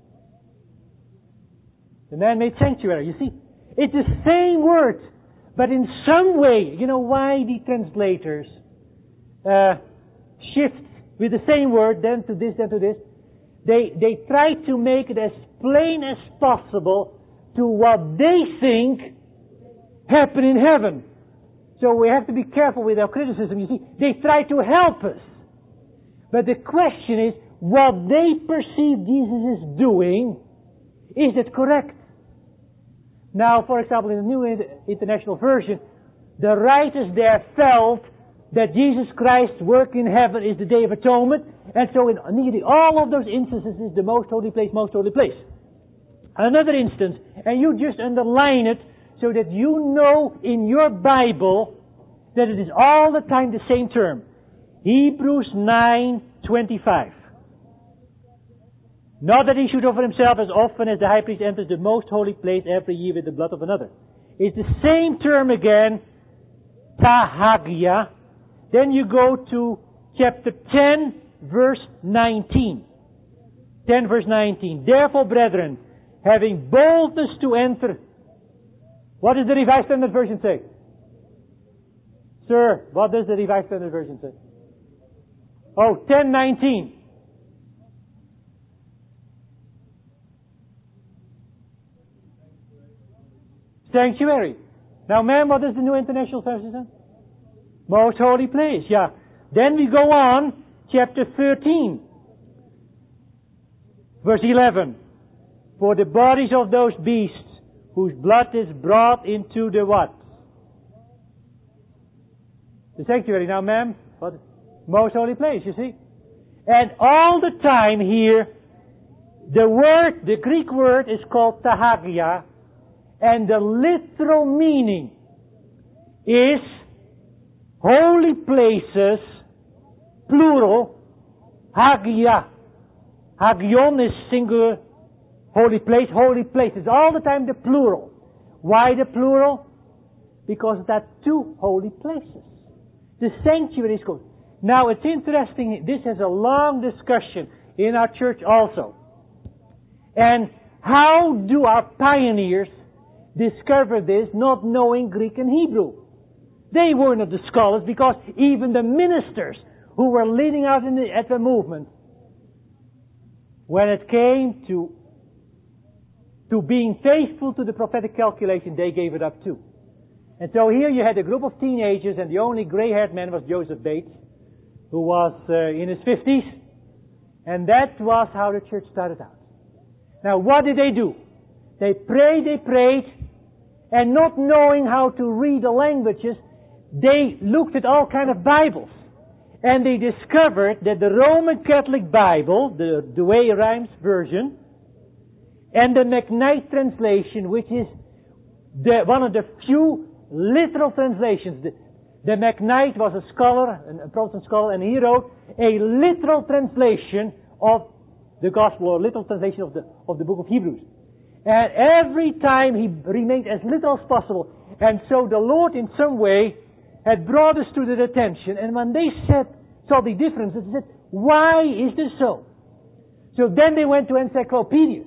The man-made sanctuary. You see, it's the same word, but in some way, you know why the translators uh, shift with the same word, then to this, then to this? They they try to make it as plain as possible to what they think happened in heaven. So we have to be careful with our criticism. You see, they try to help us. But the question is, what they perceive Jesus is doing, is it correct? Now, for example, in the New International Version, the writers there felt that Jesus Christ's work in heaven is the Day of Atonement, and so in nearly all of those instances is the most holy place, most holy place. Another instance, and you just underline it so that you know in your Bible that it is all the time the same term. Hebrews nine twenty-five. Not that he should offer himself as often as the high priest enters the most holy place every year with the blood of another. It's the same term again, tahagia. Then you go to chapter ten, verse nineteen. ten, verse nineteen. Therefore, brethren, having boldness to enter. What does the Revised Standard Version say? Sir, what does the Revised Standard Version say? Oh, ten nineteen. Sanctuary. Now, ma'am, what does the New International Version say? Most holy place, yeah. Then we go on, chapter thirteen, verse eleven. For the bodies of those beasts whose blood is brought into the what? The sanctuary. Now, ma'am, what? Most holy place, you see. And all the time here, the word, the Greek word is called tahagia, and the literal meaning is holy places, plural, hagia. Hagion is singular, holy place, holy places. All the time the plural. Why the plural? Because there are two holy places. The sanctuary is called. Now it's interesting, this has a long discussion in our church also. And how do our pioneers discover this not knowing Greek and Hebrew? They were not the scholars, because even the ministers who were leading out in the, at the movement, when it came to, to being faithful to the prophetic calculation, they gave it up too. And so here you had a group of teenagers, and the only gray-haired man was Joseph Bates, who was uh, in his fifties. And that was how the church started out. Now what did they do? They prayed, they prayed, and not knowing how to read the languages, they looked at all kind of Bibles. And they discovered that the Roman Catholic Bible, the Douay-Rheims version, and the McKnight translation, which is the, one of the few literal translations. The, the McKnight was a scholar, a Protestant scholar, and he wrote a literal translation of the Gospel, or literal translation of the, of the book of Hebrews. And every time he remained as literal as possible. And so the Lord in some way had brought us to their attention. And when they said, saw the differences, they said, why is this so? So then they went to encyclopedias.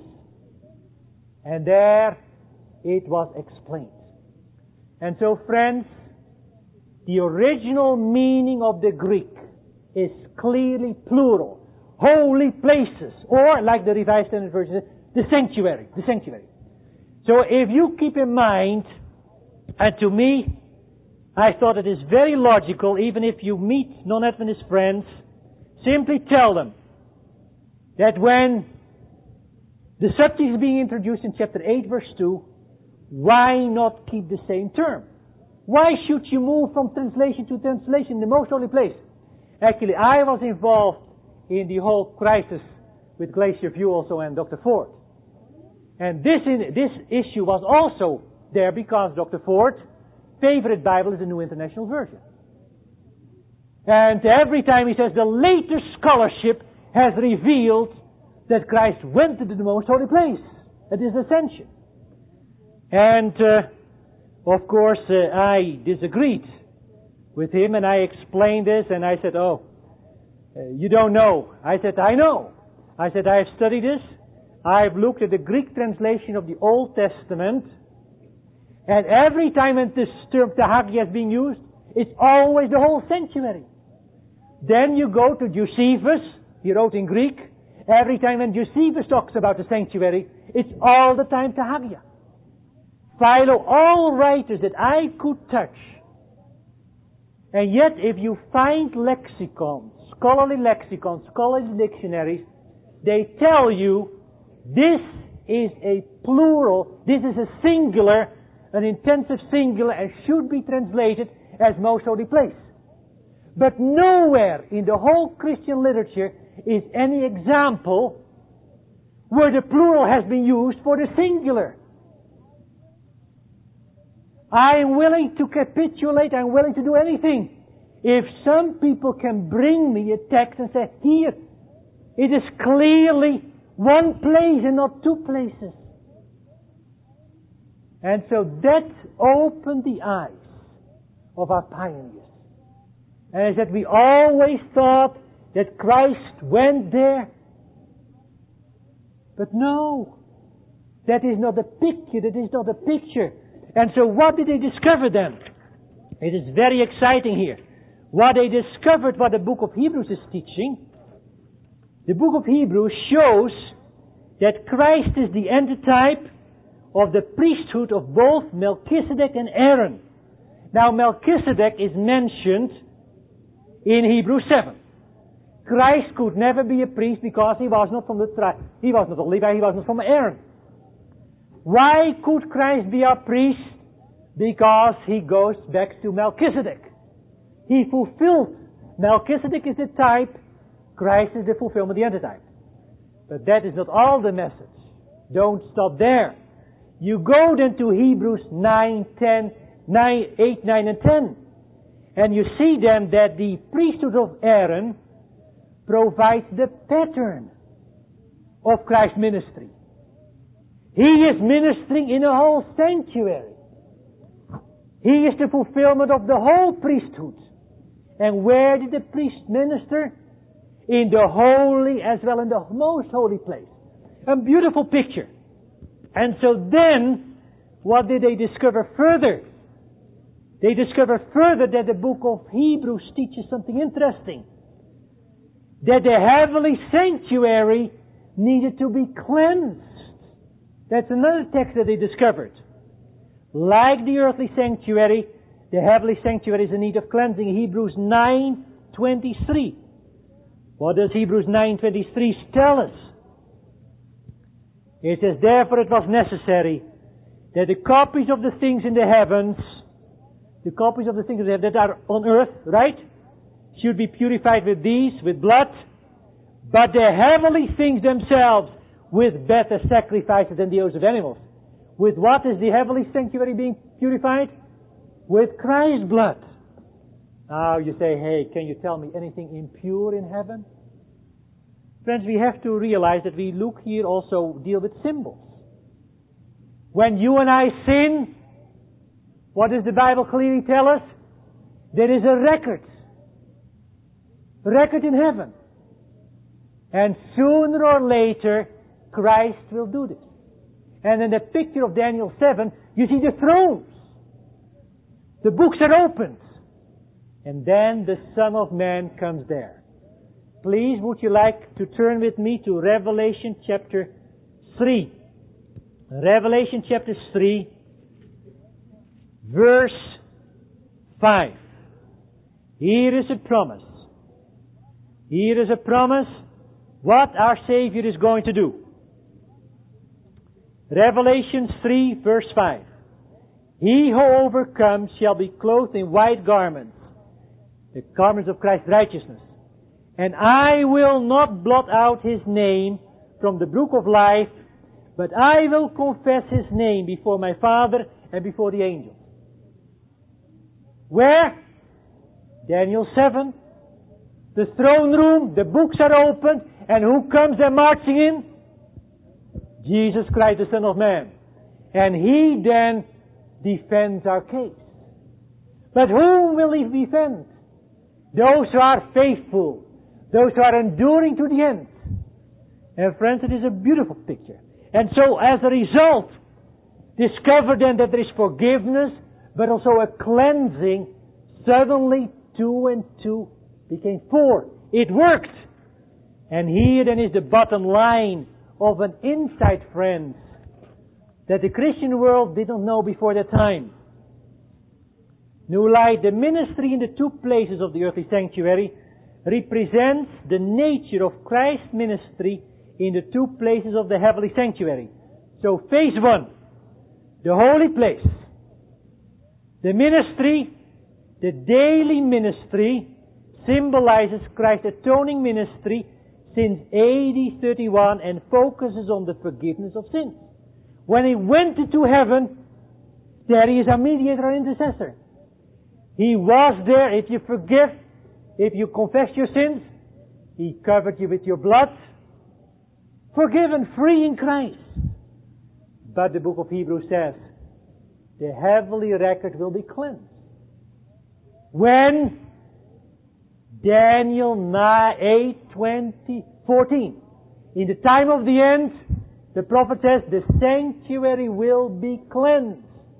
And there it was explained. And so friends, the original meaning of the Greek is clearly plural. Holy places. Or, like the Revised Standard Version, the sanctuary. The sanctuary. So if you keep in mind, and to me, I thought it is very logical, even if you meet non-Adventist friends, simply tell them that when the subject is being introduced in chapter eight, verse two, why not keep the same term? Why should you move from translation to translation in the most holy place? Actually, I was involved in the whole crisis with Glacier View also and Doctor Ford. And this, in, this issue was also there because Doctor Ford's favorite Bible is the New International Version. And every time he says the later scholarship has revealed that Christ went to the most holy place. That is ascension. And uh, of course uh, I disagreed with him, and I explained this, and I said, oh, uh, you don't know. I said, I know. I said, I have studied this. I've looked at the Greek translation of the Old Testament, and every time that this term tahagia is being used, it's always the whole sanctuary. Then you go to Josephus, he wrote in Greek. Every time when Josephus talks about the sanctuary, it's all the time tahagia. Philo, all writers that I could touch. And yet if you find lexicons, scholarly lexicons, scholarly dictionaries, they tell you this is a plural, this is a singular, an intensive singular, and should be translated as most holy place. But nowhere in the whole Christian literature is any example where the plural has been used for the singular. I am willing to capitulate, I am willing to do anything. If some people can bring me a text and say, here, it is clearly one place and not two places. And so that opened the eyes of our pioneers. And is that we always thought that Christ went there. But no, that is not a picture, that is not a picture. And so what did they discover then? It is very exciting here. What they discovered, what the book of Hebrews is teaching, the book of Hebrews shows that Christ is the antitype of the priesthood of both Melchizedek and Aaron. Now Melchizedek is mentioned in Hebrews seven. Christ could never be a priest because he was not from the tribe. He was not a Levi, he was not from Aaron. Why could Christ be our priest? Because he goes back to Melchizedek. He fulfilled. Melchizedek is the type. Christ is the fulfillment, the antitype. But that is not all the message. Don't stop there. You go then to Hebrews nine, ten, nine, eight, nine, and ten. And you see then that the priesthood of Aaron provides the pattern of Christ's ministry. He is ministering in a whole sanctuary. He is the fulfillment of the whole priesthood. And where did the priest minister? In the holy as well in the most holy place. A beautiful picture. And so then, what did they discover further? They discovered further that the book of Hebrews teaches something interesting. That the heavenly sanctuary needed to be cleansed. That's another text that they discovered. Like the earthly sanctuary, the heavenly sanctuary is in need of cleansing. Hebrews nine twenty-three. What does Hebrews nine twenty-three tell us? It says, therefore it was necessary that the copies of the things in the heavens, the copies of the things that are on earth, right, should be purified with these, with blood, but the heavenly things themselves with better sacrifices than the oaths of animals. With what is the heavenly sanctuary being purified? With Christ's blood. Now you say, hey, can you tell me anything impure in heaven? Friends, we have to realize that we look here also deal with symbols. When you and I sin, what does the Bible clearly tell us? There is a record. A record in heaven. And sooner or later, Christ will do this. And in the picture of Daniel seven, you see the thrones. The books are opened. And then the Son of Man comes there. Please, would you like to turn with me to Revelation chapter three. Revelation chapter three, verse five. Here is a promise. Here is a promise what our Savior is going to do. Revelation three, verse five. He who overcomes shall be clothed in white garments, the garments of Christ's righteousness. And I will not blot out his name from the book of life, but I will confess his name before my Father and before the angels. Where? Daniel seven. The throne room, the books are opened, and who comes there marching in? Jesus Christ, the Son of Man. And he then defends our case. But whom will he defend? Those who are faithful. Those who are enduring to the end. And friends, it is a beautiful picture. And so as a result, discover then that there is forgiveness, but also a cleansing. Suddenly two and two became four. It worked. And here then is the bottom line of an insight, friends, that the Christian world didn't know before that time. New Light, the ministry in the two places of the earthly sanctuary represents the nature of Christ's ministry in the two places of the heavenly sanctuary. So phase one, the holy place. The ministry, the daily ministry, symbolizes Christ's atoning ministry since A D thirty-one and focuses on the forgiveness of sins. When he went into heaven, there he is a mediator and intercessor. He was there. If you forgive, if you confess your sins, he covered you with your blood. Forgiven, free in Christ. But the book of Hebrews says, the heavenly record will be cleansed. When? Daniel eight, twenty, fourteen. In the time of the end, the prophet says, the sanctuary will be cleansed.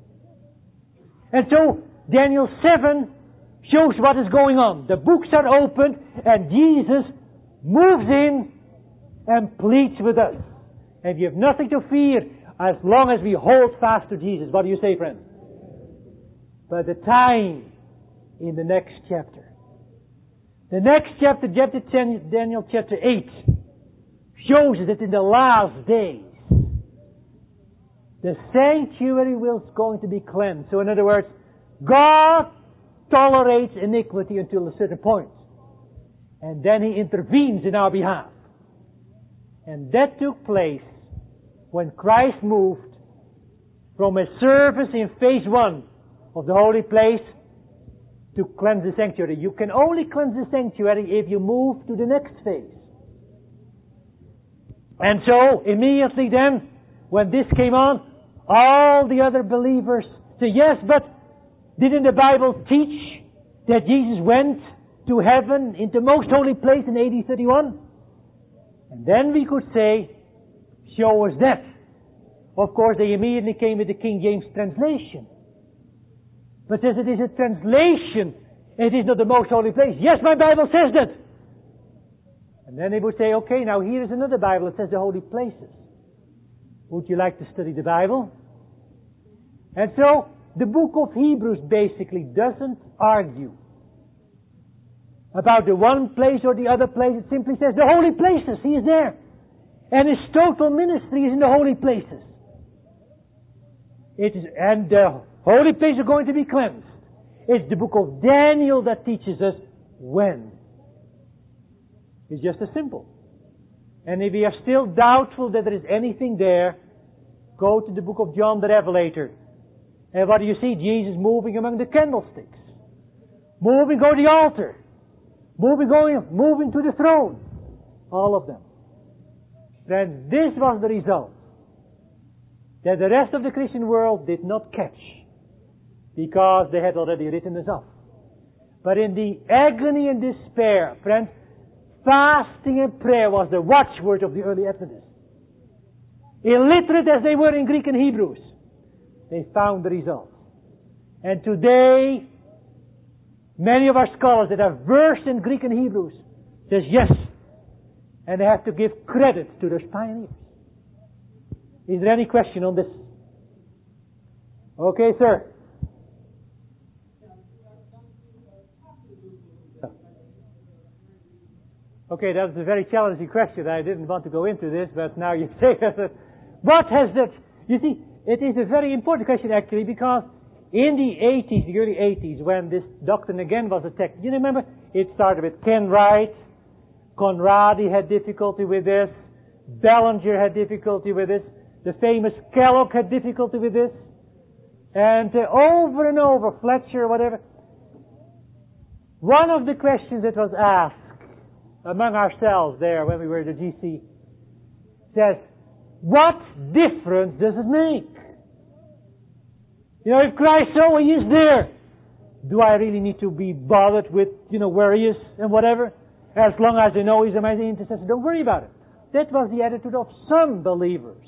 And so, Daniel seven shows what is going on. The books are opened, and Jesus moves in and pleads with us. And you have nothing to fear as long as we hold fast to Jesus. What do you say, friends? but the time in the next chapter. The next chapter, chapter ten, Daniel chapter eight, shows us that in the last days, the sanctuary was going to be cleansed. So in other words, God tolerates iniquity until a certain point. And then He intervenes in our behalf. And that took place when Christ moved from a service in phase one of the holy place to cleanse the sanctuary. You can only cleanse the sanctuary if you move to the next phase. And so, immediately then, when this came on, all the other believers say, yes, but didn't the Bible teach that Jesus went to heaven into most holy place in A D thirty-one? And then we could say, show us that. Of course, they immediately came with the King James translation. But as it is a translation, it is not the most holy place. Yes, my Bible says that. And then they would say, okay, now here is another Bible that says the holy places. Would you like to study the Bible? And so, the book of Hebrews basically doesn't argue about the one place or the other place. It simply says the holy places, He is there. And His total ministry is in the holy places. It is, and the holy places are going to be cleansed. It's the book of Daniel that teaches us when. It's just as simple. And if we are still doubtful that there is anything there, go to the book of John the Revelator. And what do you see? Jesus moving among the candlesticks. Moving over the altar. Moving going, moving to the throne. All of them. Then this was the result. That the rest of the Christian world did not catch. Because they had already written this off. But in the agony and despair, friends, fasting and prayer was the watchword of the early Adventists. Illiterate as they were in Greek and Hebrews, they found the result. And today, many of our scholars that are versed in Greek and Hebrews says yes. And they have to give credit to those pioneers. Is there any question on this? Okay, sir. Okay, that was a very challenging question. I didn't want to go into this, but now you say that. What has that... You see, it is a very important question actually, because in the eighties, the early eighties, when this doctrine again was attacked, you remember, it started with Ken Wright, Conradi had difficulty with this, Bellinger had difficulty with this, the famous Kellogg had difficulty with this, and uh, over and over, Fletcher, whatever. One of the questions that was asked among ourselves there when we were at the G C says, what difference does it make? You know, if Christ so He is there, do I really need to be bothered with, you know, where He is and whatever? As long as I know He's a mighty intercessor, don't worry about it. That was the attitude of some believers.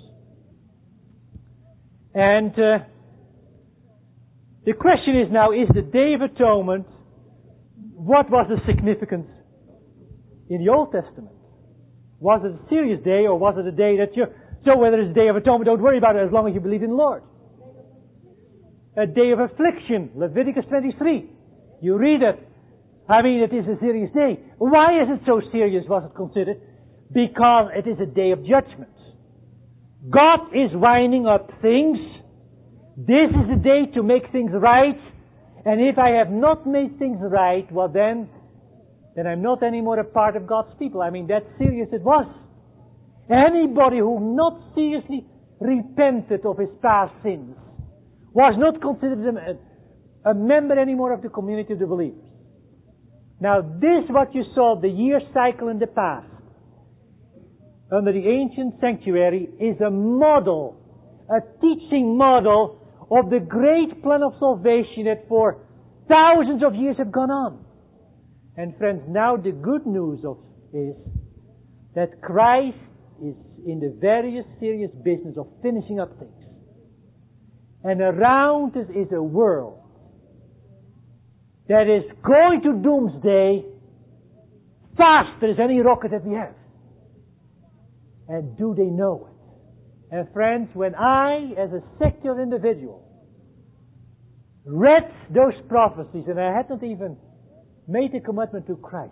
And uh, the question is now, is the Day of Atonement, what was the significance in the Old Testament? Was it a serious day, or was it a day that you... So whether it's a Day of Atonement, don't worry about it as long as you believe in the Lord. A day of affliction, Leviticus twenty-three. You read it. I mean, it is a serious day. Why is it so serious, was it considered? Because it is a day of judgment. God is winding up things. This is the day to make things right. And if I have not made things right, well then, then I'm not anymore a part of God's people. I mean, that's serious it was. Anybody who not seriously repented of his past sins was not considered a, a member anymore of the community of the believers. Now this, what you saw, the year cycle in the past, under the ancient sanctuary, is a model, a teaching model of the great plan of salvation that for thousands of years have gone on. And friends, now the good news of is that Christ is in the very serious business of finishing up things. And around us is a world that is going to doomsday faster as any rocket that we have. And do they know it? And friends, when I, as a secular individual, read those prophecies and I had not even made a commitment to Christ,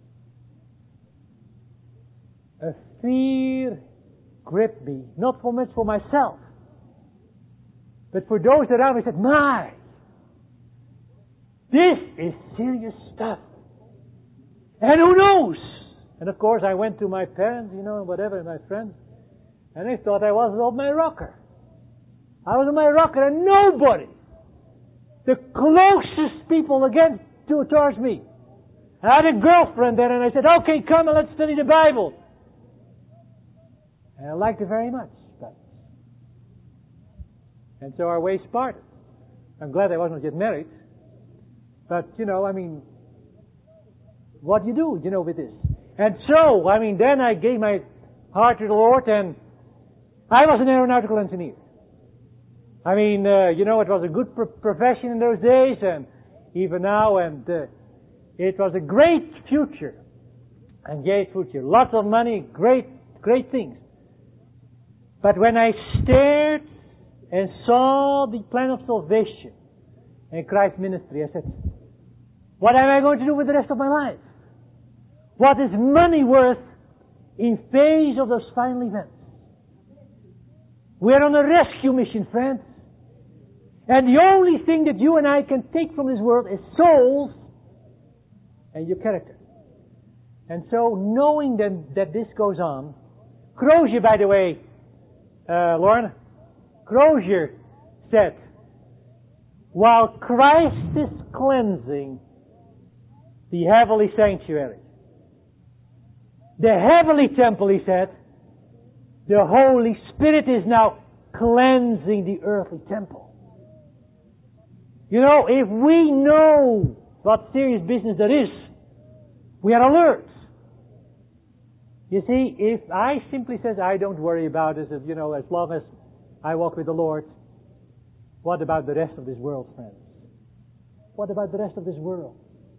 a fear gripped me, not so much for myself, but for those around me. Said, my, this is serious stuff. And who knows? And of course I went to my parents, you know, and whatever, and my friends, and they thought I was on my rocker. I was on my rocker, and nobody, the closest people again to, towards me. I had a girlfriend there, and I said, okay, come and let's study the Bible. And I liked her very much. But, and so our ways parted. I'm glad I wasn't yet married. But, you know, I mean, what do you do, you know, with this? And so, I mean, then I gave my heart to the Lord, and I was an aeronautical engineer. I mean, uh, you know, it was a good pro- profession in those days, and even now, and uh, it was a great future. And great future. Lots of money, great, great things. But when I stared and saw the plan of salvation in Christ's ministry, I said, what am I going to do with the rest of my life? What is money worth in face of those final events? We're on a rescue mission, friends. And the only thing that you and I can take from this world is souls and your character. And so, knowing that, that this goes on, Crozier, by the way, uh, Lauren, Crozier said, while Christ is cleansing the heavenly sanctuary, the heavenly temple, he said, the Holy Spirit is now cleansing the earthly temple. You know, if we know what serious business there is, we are alert. You see, if I simply says, I don't worry about this, you know, as long as I walk with the Lord, what about the rest of this world, friends? What about the rest of this world?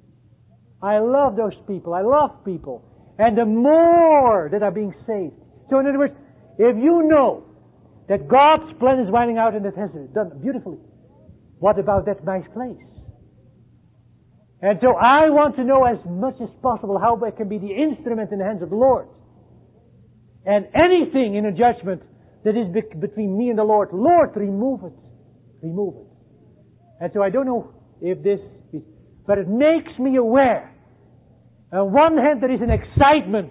I love those people. I love people. And the more that are being saved. So in other words, if you know that God's plan is winding out and it has done beautifully, what about that nice place? And so I want to know as much as possible how I can be the instrument in the hands of the Lord. And anything in a judgment that is be- between me and the Lord, Lord, remove it. Remove it. And so I don't know if this is, but it makes me aware. On one hand, there is an excitement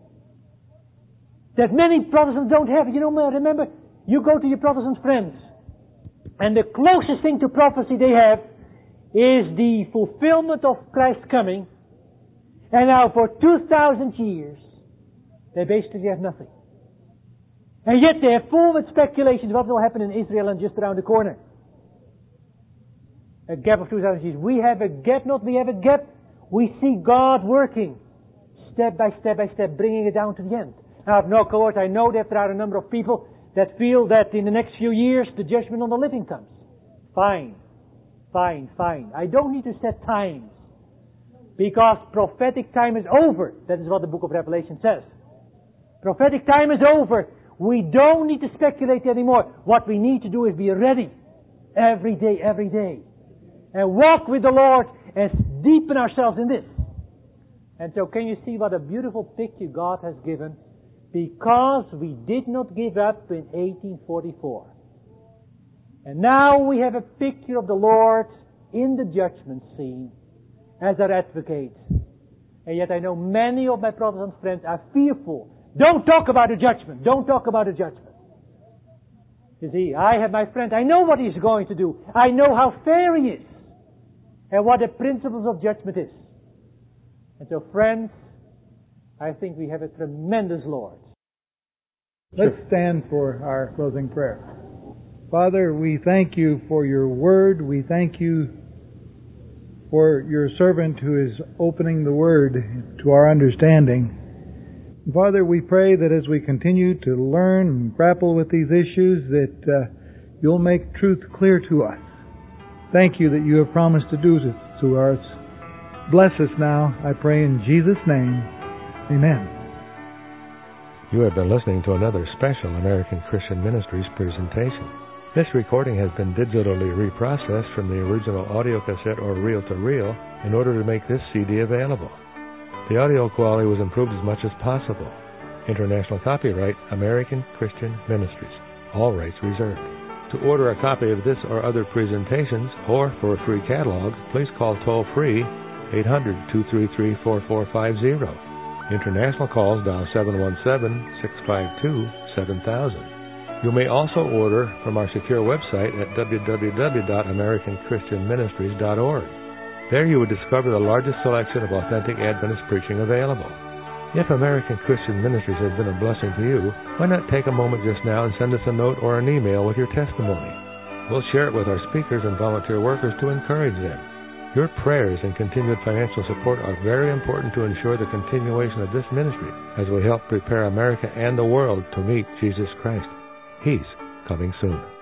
that many Protestants don't have. You know, remember, you go to your Protestant friends, and the closest thing to prophecy they have is the fulfillment of Christ's coming. And now for two thousand years, they basically have nothing. And yet they are full with speculations what will happen in Israel and just around the corner. A gap of two thousand years. We have a gap, not we have a gap. We see God working step by step by step, bringing it down to the end. Now, no, of course, I know that there are a number of people that feel that in the next few years the judgment on the living comes. Fine, fine, fine. I don't need to set times because prophetic time is over. That is what the book of Revelation says. Prophetic time is over. We don't need to speculate anymore. What we need to do is be ready every day, every day, and walk with the Lord and deepen ourselves in this. And so can you see what a beautiful picture God has given? Because we did not give up in eighteen forty-four. And now we have a picture of the Lord in the judgment scene as our advocate. And yet I know many of my Protestant friends are fearful. Don't talk about the judgment. Don't talk about the judgment. You see, I have my friend. I know what he's going to do. I know how fair he is. And what the principles of judgment is. And so, friends, I think we have a tremendous Lord. Let's stand for our closing prayer. Father, we thank you for your word. We thank you for your servant who is opening the word to our understanding. Father, we pray that as we continue to learn and grapple with these issues, that uh, you'll make truth clear to us. Thank you that you have promised to do this to us. Bless us now, I pray in Jesus' name. Amen. You have been listening to another special American Christian Ministries presentation. This recording has been digitally reprocessed from the original audio cassette or reel-to-reel in order to make this C D available. The audio quality was improved as much as possible. International copyright, American Christian Ministries. All rights reserved. To order a copy of this or other presentations, or for a free catalog, please call toll-free eight hundred, two three three, four four five zero. International calls dial seven one seven, six five two, seven thousand. You may also order from our secure website at w w w dot american christian ministries dot org. There you will discover the largest selection of authentic Adventist preaching available. If American Christian Ministries has been a blessing to you, why not take a moment just now and send us a note or an email with your testimony? We'll share it with our speakers and volunteer workers to encourage them. Your prayers and continued financial support are very important to ensure the continuation of this ministry as we help prepare America and the world to meet Jesus Christ. He's coming soon.